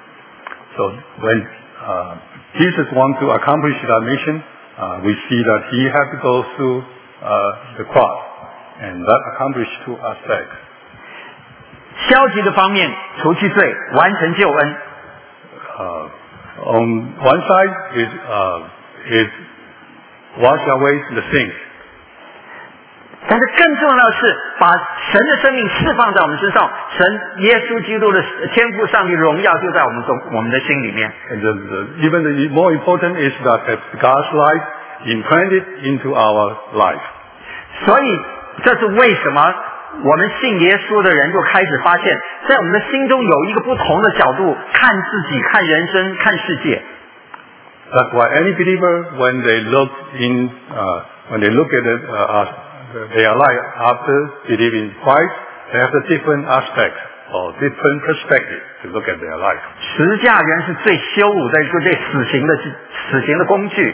So when uh, Jesus wants to accomplish that mission, uh, we see that he had to go through uh, the cross, and that accomplished two aspects. 消极的方面，除去罪，完成救恩。 Uh, on one side is uh, is wash away the sins. 但是更重要的是，把神的生命释放在我们身上，神耶稣基督的天父上帝的荣耀就在我们中我们的心里面。 And the, the, even the more important is that God's life implanted into our life. 所以这是为什么我们信耶稣的人就开始发现，在我们的心中有一个不同的角度看自己、看人生、看世界。 That's why any believer, when they look in, uh, when they look at it, uh, their life after believing Christ, they have a different aspect or different perspective to look at their life. 十字架原是最羞辱的、最死刑的、死刑的工具。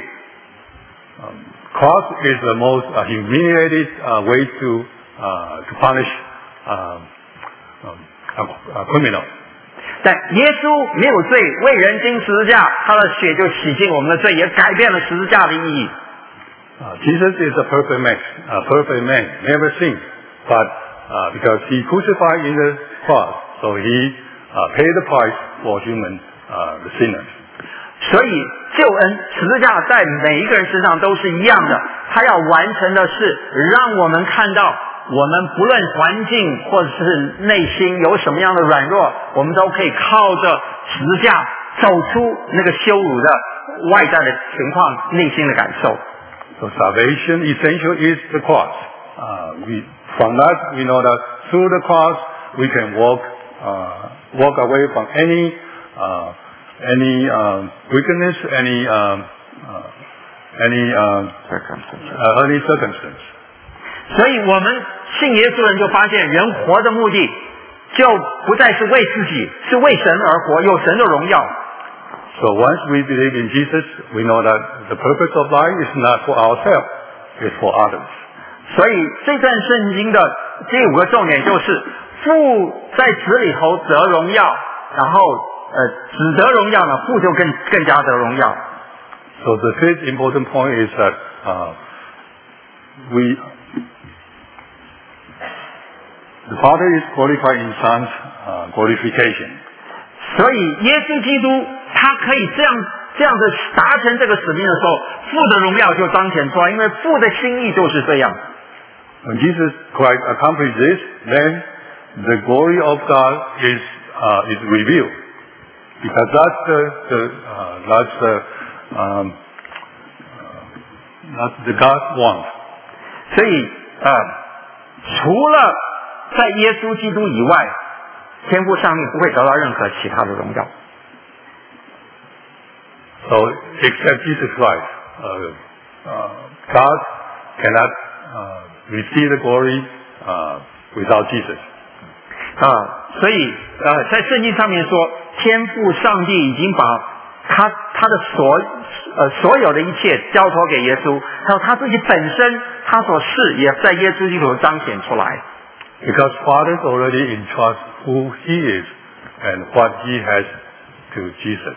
Um, cross is the most uh, humiliated uh, way to uh, to punish uh, um, a, a criminal. 但耶稣没有罪，为人钉十字架，他的血就洗净我们的罪，也改变了十字架的意义。 Uh, Jesus is a perfect man, a perfect man, never sinned, but uh, because he crucified in the cross, so he uh, paid the price for human uh, the sinners. 所以救恩十字架在每一个人身上都是一样的，他要完成的是让我们看到，我们不论环境或者是内心有什么样的软弱，我们都可以靠着十字架走出那个羞辱的外在的情况，内心的感受。 So salvation essential is the cross. Uh, we, from that, we know that through the cross, we can walk, uh, walk away from any, uh, any, um, weakness, any, um, uh, any, um, circumstance. Uh, any circumstance. 所以我们信耶稣人就发现，人活的目的就不再是为自己，是为神而活，有神的荣耀。 So once we believe in Jesus, we know that the purpose of life is not for ourselves, it's for others. 所以这段圣经的第五个重点就是父在子里头得荣耀，然后呃子得荣耀呢，父就更更加得荣耀。 So the fifth important point is that uh, we the Father is glorified in Son's uh, glorification. 所以耶稣基督他可以这样这样的达成这个使命的时候，父的荣耀就彰显出来，因为父的心意就是这样。 When Jesus Christ accomplished this, then the glory of God is uh, is revealed, because that's the, the uh, that's the um, uh, that's the God want. 所以呃，除了在耶稣基督以外，天父上面不会得到任何其他的荣耀。 So except Jesus Christ, uh, uh, God cannot uh, receive the glory uh, without Jesus. 啊，所以呃，在圣经上面说，天父上帝已经把他他的所呃所有的一切交托给耶稣，还有他自己本身他所示也在耶稣基督彰显出来。 Because Father is already in trust who He is and what He has to Jesus.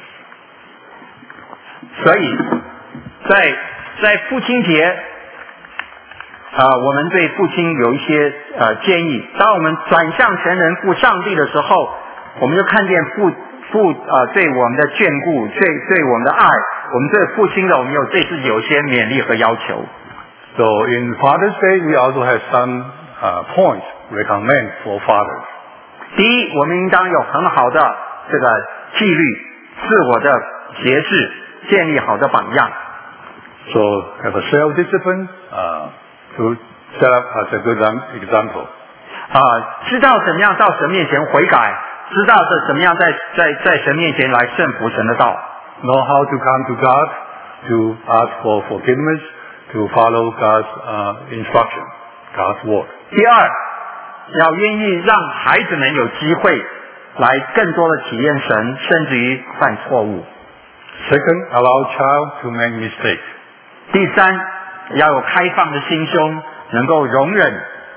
所以在在父亲节啊、呃，我们对父亲有一些呃建议。当我们转向神人父上帝的时候，我们就看见父父啊、呃、对我们的眷顾，对对我们的爱，我们对父亲的我们有对自己有些勉励和要求。 So in Father's Day, we also have some uh, points recommend for fathers. 第一，我们应当有很好的这个纪律、自我的节制，建立好的榜样。 So have a self-discipline uh, to set up as a good example. 啊，知道怎么样到神面前悔改，知道是怎么样在在在神面前来顺服神的道。 Know how to come to God, to ask for forgiveness, to follow God's uh, instruction, God's word. 第二，要愿意让孩子们有机会来更多的体验神，甚至于犯错误。 Second, allow child to make mistakes. 第三，要有开放的心胸，能够容忍。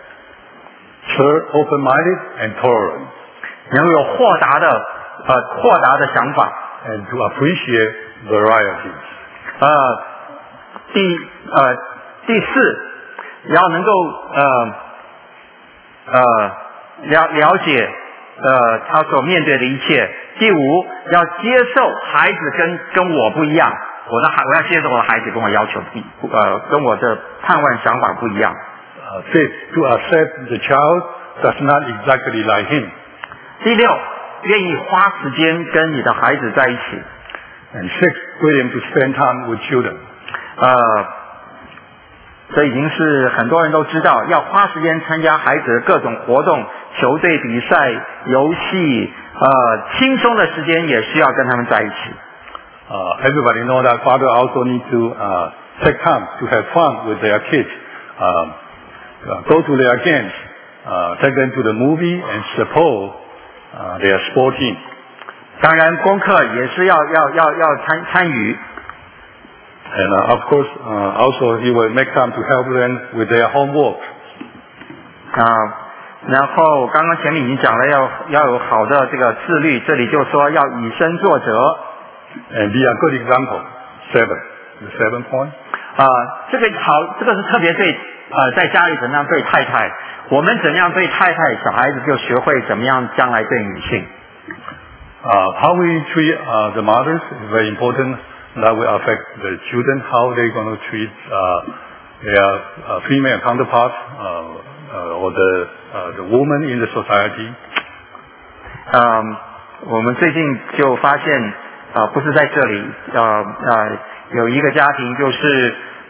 Third, open-minded and tolerant. 能够有豁达的呃豁达的想法。 And to appreciate varieties. 呃，第呃第四，要能够呃呃了了解呃他所面对的一切。第五，要接受孩子跟跟我不一样，我的孩我要接受我的孩子跟我要求不呃跟我的盼望想法不一样。 Uh, fifth, to accept the child does not exactly like him. 第六，愿意花时间跟你的孩子在一起。 And sixth, willing to spend time with children. 呃，这已经是很多人都知道，要花时间参加孩子的各种活动、球队比赛、游戏，呃，轻松的时间也需要跟他们在一起。 Uh, everybody know that father also need to uh, take time to have fun with their kids. Um, uh, go to their games, uh, take them to the movie and support uh, their sport team. 当然，功课也是要要要要参参与。 And uh, of course, uh, also he will make time to help them with their homework. 啊，然后刚刚前面已经讲了要要有好的这个自律，这里就说要以身作则。 And be a good example. Seven, the seven point. 啊，这个好，这个是特别对呃在家里怎么样对太太，我们怎么样对太太，小孩子就学会怎么样将来对女性。 Uh, how we treat uh, the mothers is very important. That will affect the children, how they're going to treat uh, their uh, female counterparts uh, uh, or the uh, the woman in the society. 嗯，我们最近就发现，啊、呃，不是在这里，呃呃，有一个家庭就是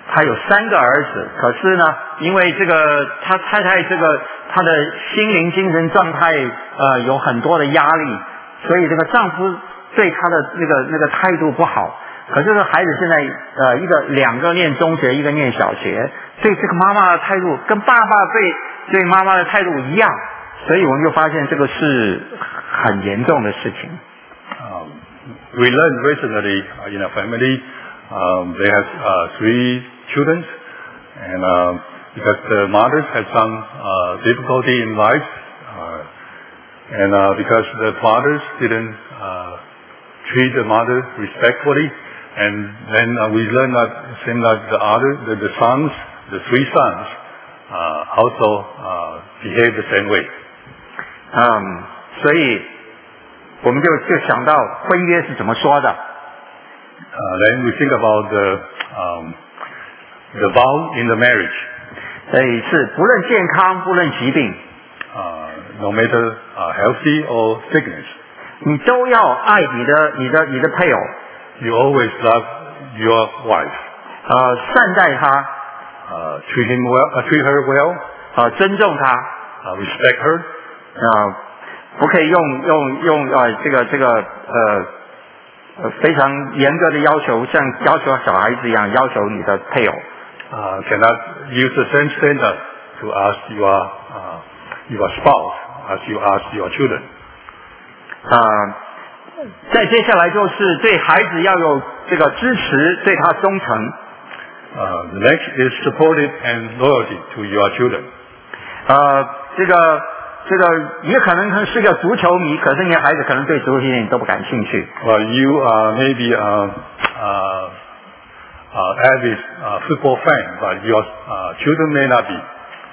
他有三个儿子，可是呢，因为这个他太太这个他的心灵精神状态呃有很多的压力，所以这个丈夫对他的那个那个态度不好。可是这个孩子现在呃一个两个念中学，一个念小学，对这个妈妈的态度跟爸爸对对妈妈的态度一样，所以我们就发现这个是很严重的事情。 Um, we learned recently uh, in a family um, they have uh, three children, and uh, because the mothers had some uh, difficulty in life, uh, and uh, because the fathers didn't uh, treat the mother respectfully. And then uh, we learned that it seemed like the other, the, the sons, the three sons, uh, also uh, behave the same way. 嗯，所以我们就就想到婚约是怎么说的。 Uh, then we think about the um, the vow in the marriage. 所以是不论健康，不论疾病， uh, no matter uh, healthy or sickness. 你都要爱你的你的你的配偶。 You always love your wife. 呃，善待她。 Uh, treat him well. Uh, treat her well. 呃，尊重她。 Uh, respect her. 呃，不可以用用用呃这个这个呃呃非常严格的要求，像要求小孩子一样要求你的配偶。 Uh, cannot use the same standard to ask your uh, your spouse as you ask your children. 啊、呃。再接下来就是对孩子要有这个支持，对他忠诚。 Uh, the next is supportive and loyalty to your children. 呃，这个这个也可能是个足球迷，可是你的孩子可能对足球一点都不感兴趣。 Well, you are maybe a uh, uh, avid uh, football fan, but your uh, children may not be.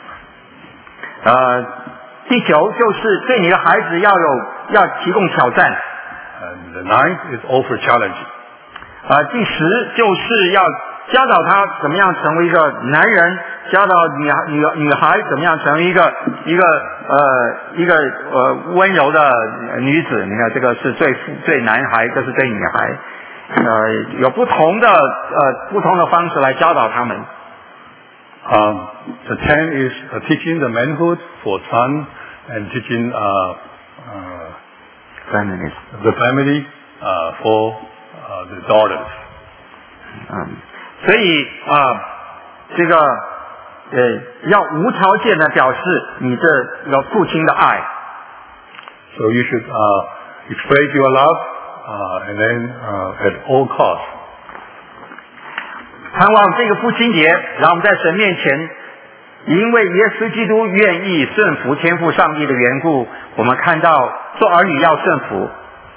呃，第九就是对你的孩子要有要提供挑战。 And the ninth is offer challenge. 啊、呃，第十就是要教导他怎么样成为一个男人，教导女女女孩怎么样成为一个一个呃一个呃温柔的女子。你看，这个是对对男孩，这是对女孩，呃，有不同的呃不同的方式来教导他们。 Um, the ten is uh, teaching the manhood for son and teaching uh, uh, Feminist. the family uh, for uh, the daughters. 嗯，所以啊、呃，这个呃要无条件的表示你这有父亲的爱。 So you should uh, express your love uh, and then uh, at all costs. 盼望这个父亲节，让我们在神面前，因为耶稣基督愿意顺服天父上帝的缘故，我们看到做儿女要顺服。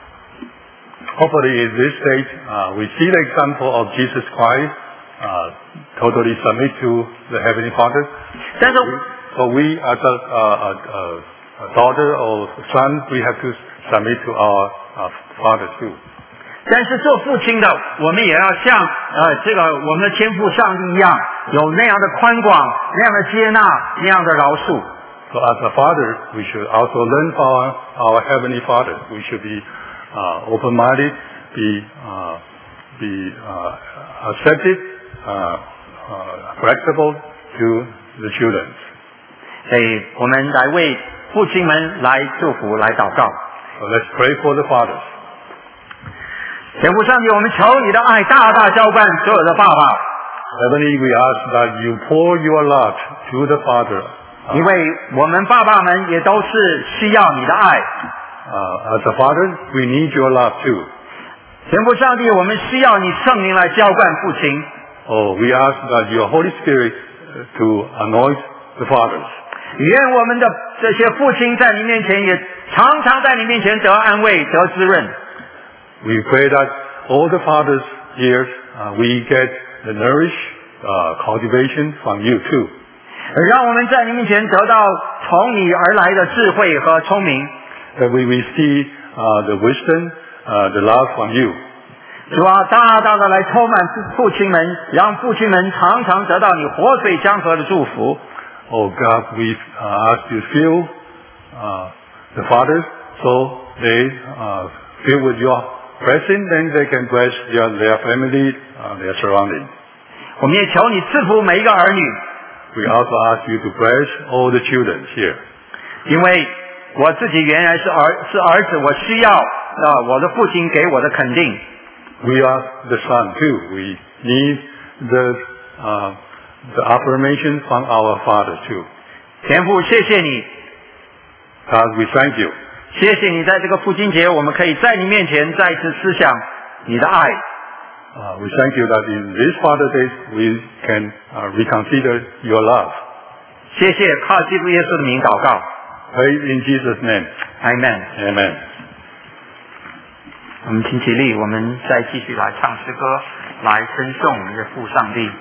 Hopefully in this stage uh, we see the example of Jesus Christ uh, totally submit to the Heavenly Father. 但是 So we as a, uh, a, a daughter or son, we have to submit to our uh, father too. 但是做父亲的，我们也要像呃这个我们的天父上帝一样，有那样的宽广，那样的接纳，那样的饶恕。 So as a father, we should also learn from our, our Heavenly Father. We should be uh, open-minded, be uh, be uh, accepted, uh, uh, flexible to the children. 所以我们来为父亲们来祝福，来祷告。 So let's pray for the fathers. 天父上帝，我们求你的爱大大浇灌所有的爸爸。 Heavenly, we ask that you pour your love to the father. 因为我们爸爸们也都是需要你的爱。 Uh, as a father, we need your love too. 天父上帝，我们需要你圣灵来浇灌父亲。 Oh, we ask that your Holy Spirit to anoint the fathers. 愿我们的这些父亲在你面前也常常在你面前得安慰，得滋润。 We pray that all the fathers here, uh, we get the nourish, uh, cultivation from you too. 让我们在你面前得到从你而来的智慧和聪明。 That we receive uh, the wisdom, uh, the love from you. 主啊，大大的来充满父亲们，让父亲们常常得到你活水江河的祝福。 Oh God, we uh, ask you to fill uh, the fathers so they uh, fill with your blessing, then they can bless their, their family, uh, their surroundings. 我们也求你赐福每一个儿女。 We also ask you to bless all the children here. 因为我自己原来是儿是儿子，我需要啊我的父亲给我的肯定。 We are the son too. We need the uh, the affirmation from our father too. 天父，谢谢你。 God, we thank you. 谢谢你在这个父亲节，我们可以在你面前再一次思想你的爱。 Uh, we thank you that in this Father Day we can uh, reconsider your love. 谢谢，靠基督耶稣的名祷告。 Praise in Jesus' name. Amen. Amen. 我们请起立，我们再继续来唱诗歌，来称颂我们的父上帝。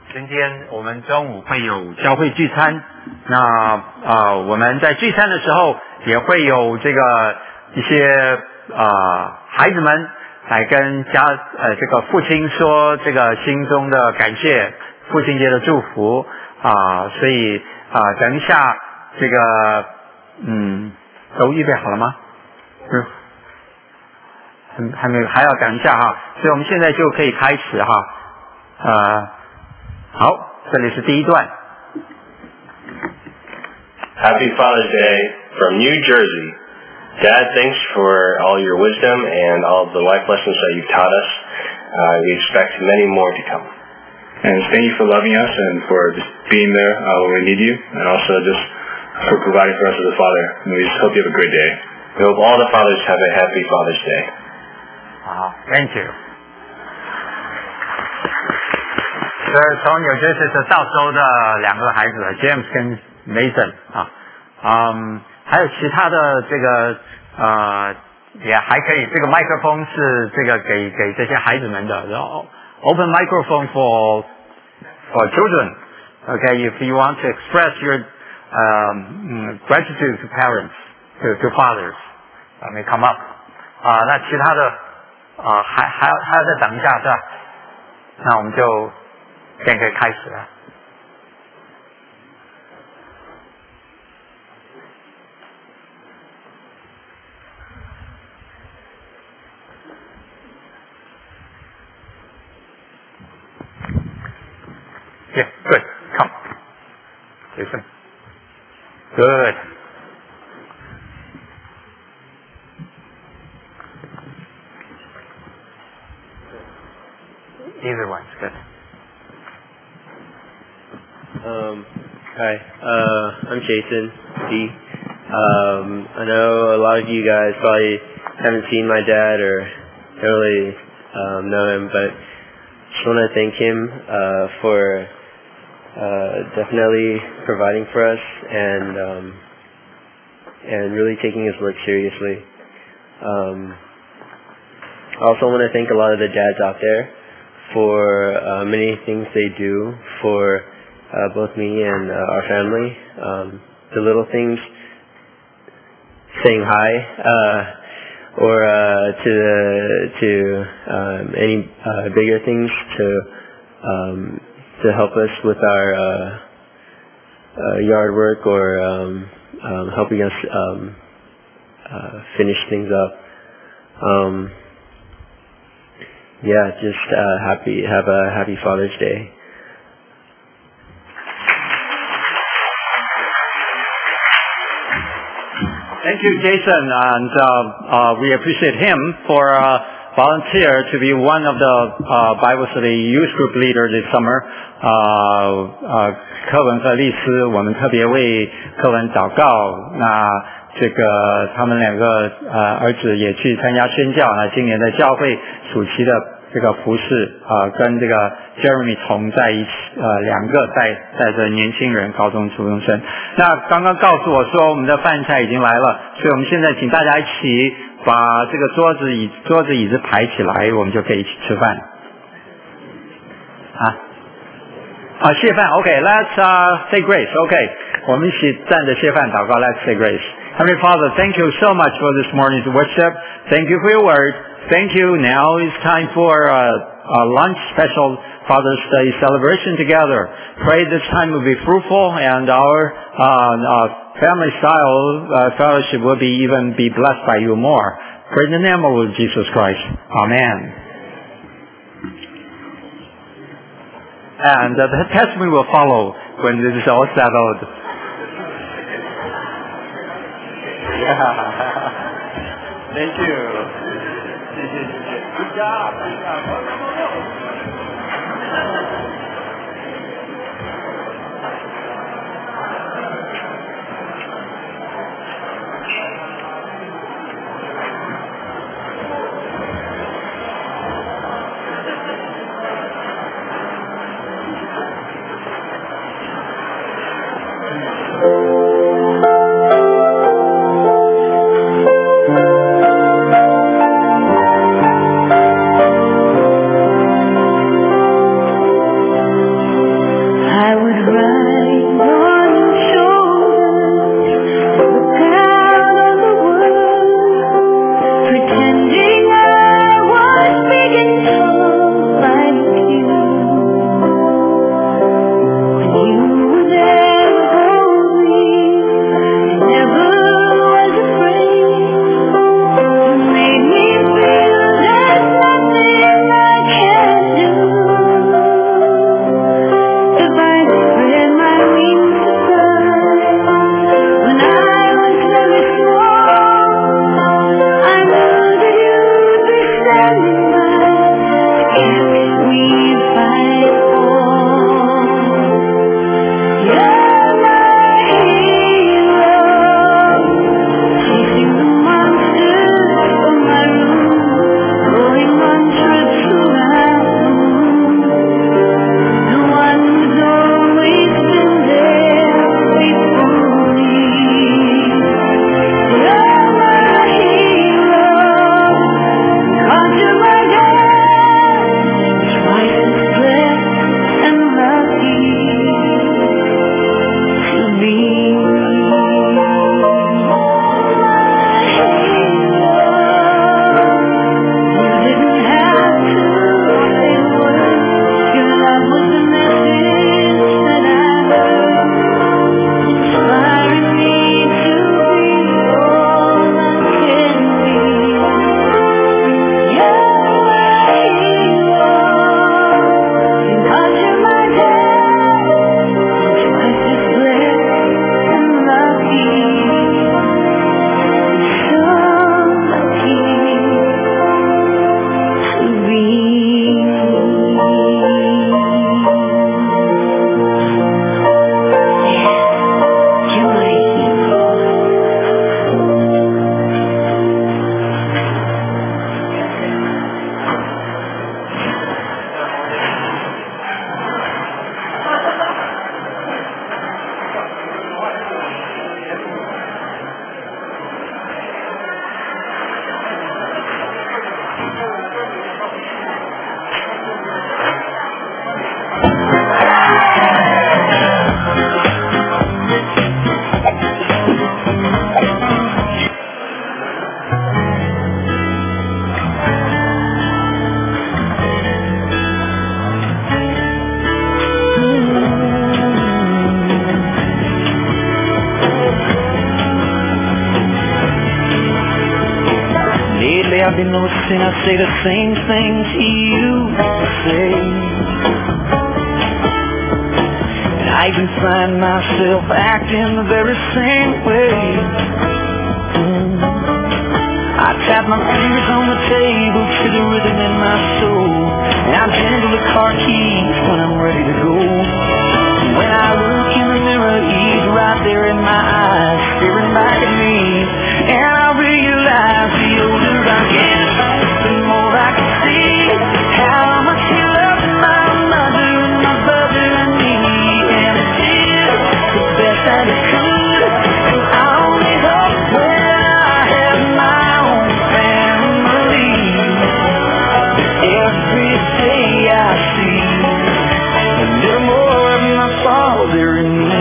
今天我们中午会有教会聚餐，那啊、呃、我们在聚餐的时候也会有这个一些啊、呃、孩子们来跟家呃这个父亲说这个心中的感谢，父亲节的祝福啊、呃，所以啊、呃、等一下这个嗯都预备好了吗？嗯。还没还要等一下哈，所以我们现在就可以开始哈。呃，好，这里是第一段。 Happy Father's Day from New Jersey. Dad, thanks for all your wisdom and all of the life lessons that you've taught us. Uh, we expect many more to come. And thank you for loving us and for just being there uh, when we need you, and also just for providing for us as a father. And we just hope you have a great day. We hope all the fathers have a happy Father's Day. 好 ，Thank you。这是从纽约市到州的两个孩子 ，James 跟 Mason 啊，嗯，还有其他的这个呃，也还可以。这个麦克风是这个给给这些孩子们的，然后 open microphone for for children. Okay, if you want to express your um, gratitude to parents, to to fathers, uh, may come up. 啊、呃，那其他的。啊，还还要还要再等一下是吧？那我们就现在可以开始了。Yeah, good. Come, Jason. Good. Either one's good. Um, hi, uh, I'm Jason D. Um, I know a lot of you guys probably haven't seen my dad or don't really um, know him, but just want to thank him uh, for uh, definitely providing for us and um, and really taking his work seriously. Um, I also want to thank a lot of the dads out there for uh, many things they do for uh, both me and uh, our family. Um, the little things, saying hi, uh, or uh, to the, to um, any uh, bigger things to um, to help us with our uh, uh, yard work or um, um, helping us um, uh, finish things up. Um, Yeah, just uh, happy, have a happy Father's Day. Thank you, Jason, and uh, uh, we appreciate him for uh, volunteer to be one of the uh, Bible study youth group leader this summer. 呃呃，柯文和丽丝，我们特别为柯文祷告。那这个他们两个呃儿子也去参加宣教，那今年的教会暑期的这个服事啊、呃，跟这个 Jeremy 同在一起，呃，两个带带着年轻人，高中、初中生。那刚刚告诉我说我们的饭菜已经来了，所以我们现在请大家一起把这个桌子椅桌子椅子排起来，我们就可以一起吃饭。啊啊，谢饭 ，OK，Let's、okay, uh, say grace，OK，、okay. 我们一起站着谢饭祷告 ，Let's say grace。Heavenly Father, thank you so much for this morning's worship. Thank you for your word. Thank you. Now it's time for uh, a lunch special Father's Day celebration together. Pray this time will be fruitful and our uh, uh, family style uh, fellowship will be even be blessed by you more. Pray in the name of Lord Jesus Christ. Amen. And uh, the testimony will follow when this is all settled. Yeah. Thank you. Good job. Good job. and I say the same things he used to say. And I even find myself acting the very same way. Mm. I tap my fingers on the table to the rhythm in my soul, and I jingle the car keys when I'm ready to go. And when I look in the mirror, he's right there in my eyes, staring back at me. And I realize the older I get, the more I can see how much he loves my mother and my brother and me. And it did the best that it could. I only hope when I have my own family, every day I see a little more of my father in me.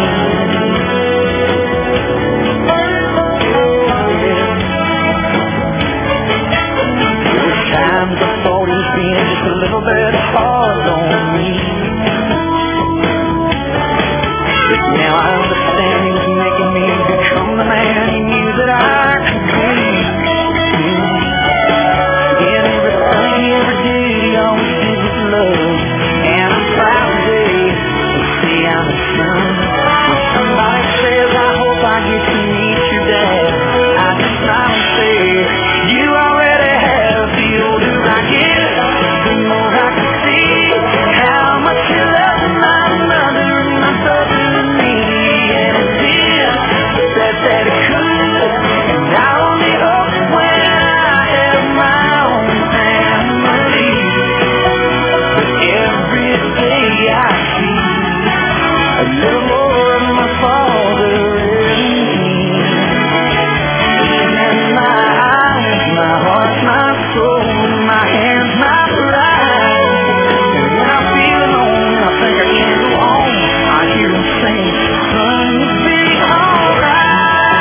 Times I thought he was being just a little bit hard on me, but now I understand he was making me become the man he knew that I could be. In everything he ever did, he always did with love, and I'm proud today to say I'm his son. When somebody says I hope I get to meet your dad, I just smile and say you already have. The older I get, the more I can see how much he loves my mother and my brother and me. And it did the best that it could. And I only hope when I have my own family, every day I see a little more of my father in me. And my eyes, my heart, my soul, my hands, my pride. And when I feel alone, I think I can't go on, I hear him sing, son, you'll be alright.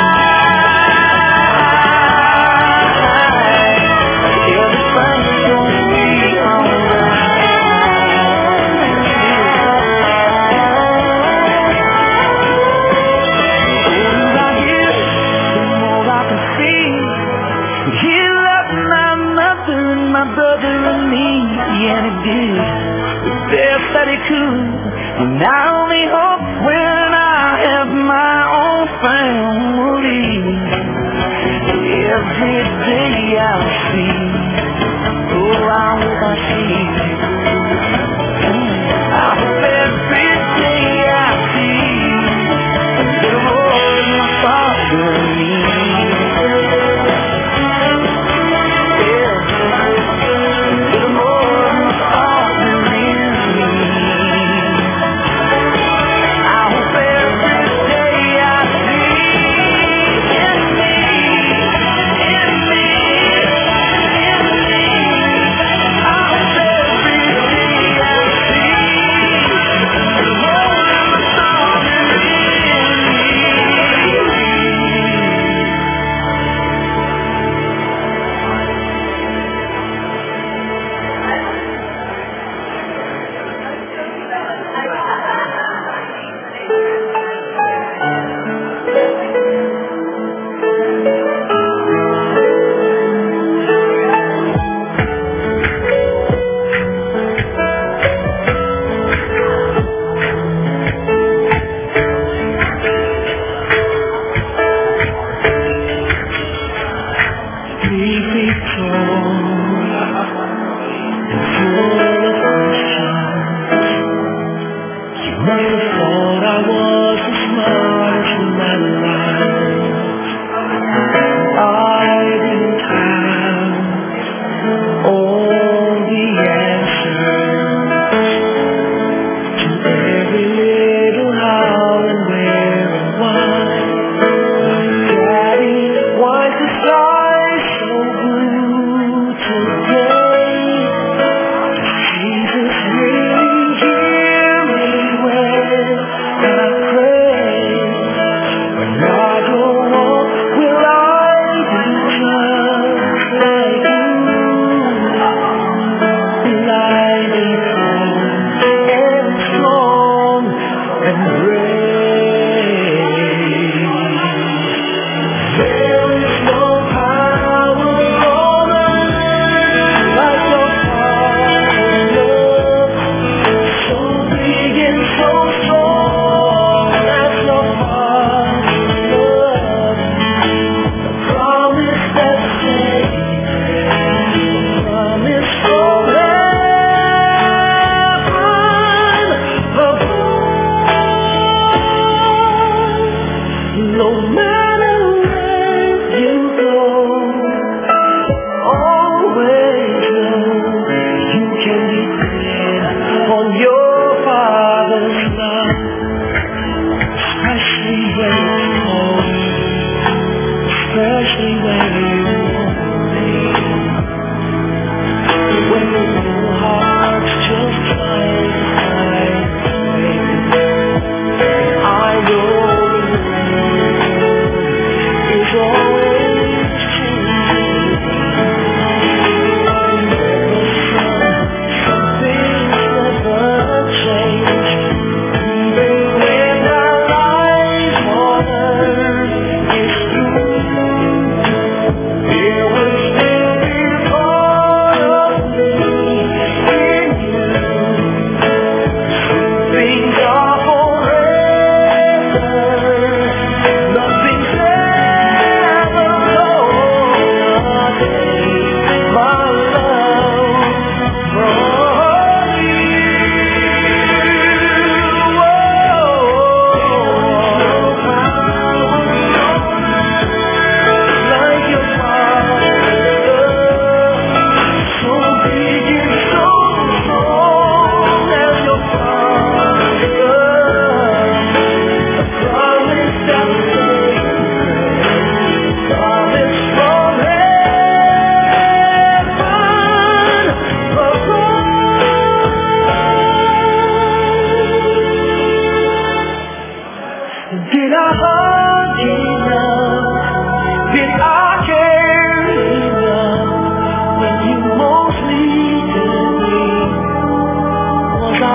Everything's gonna be alright. The older I get, the more I can see he loved my mother and my brother and me, and he did the best that he could. And I only hope when I have my own family, every day I'll see, oh, I hope I see, I hope every day I see a little more of my father and me.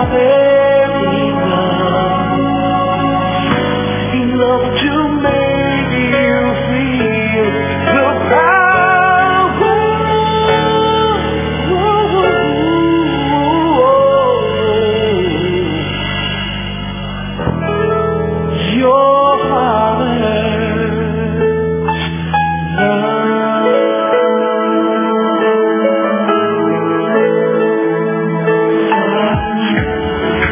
very love, enough to make you feel the power. Your Father's love.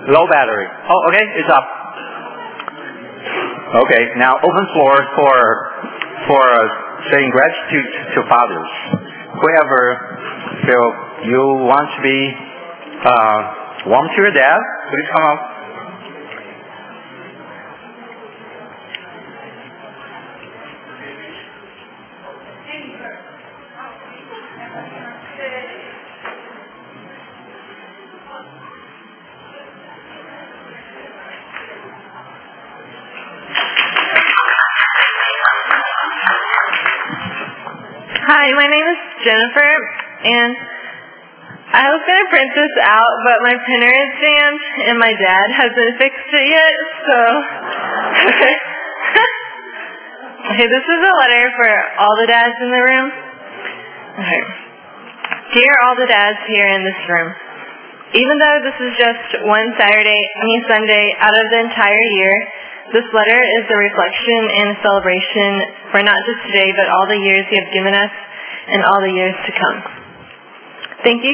Low battery. Oh, okay, it's up. Okay, now open floor for for uh, saying gratitude to fathers. Whoever feel you want to be uh, warm to your dad, please come up. Hi, my name is Jennifer, and I was going to print this out, but my printer is jammed, and my dad hasn't fixed it yet, so... Okay, this is a letter for all the dads in the room. Okay. Dear all the dads here in this room, even though this is just one Saturday, I mean Sunday, out of the entire year, this letter is a reflection and a celebration for not just today, but all the years you have given us and all the years to come. Thank you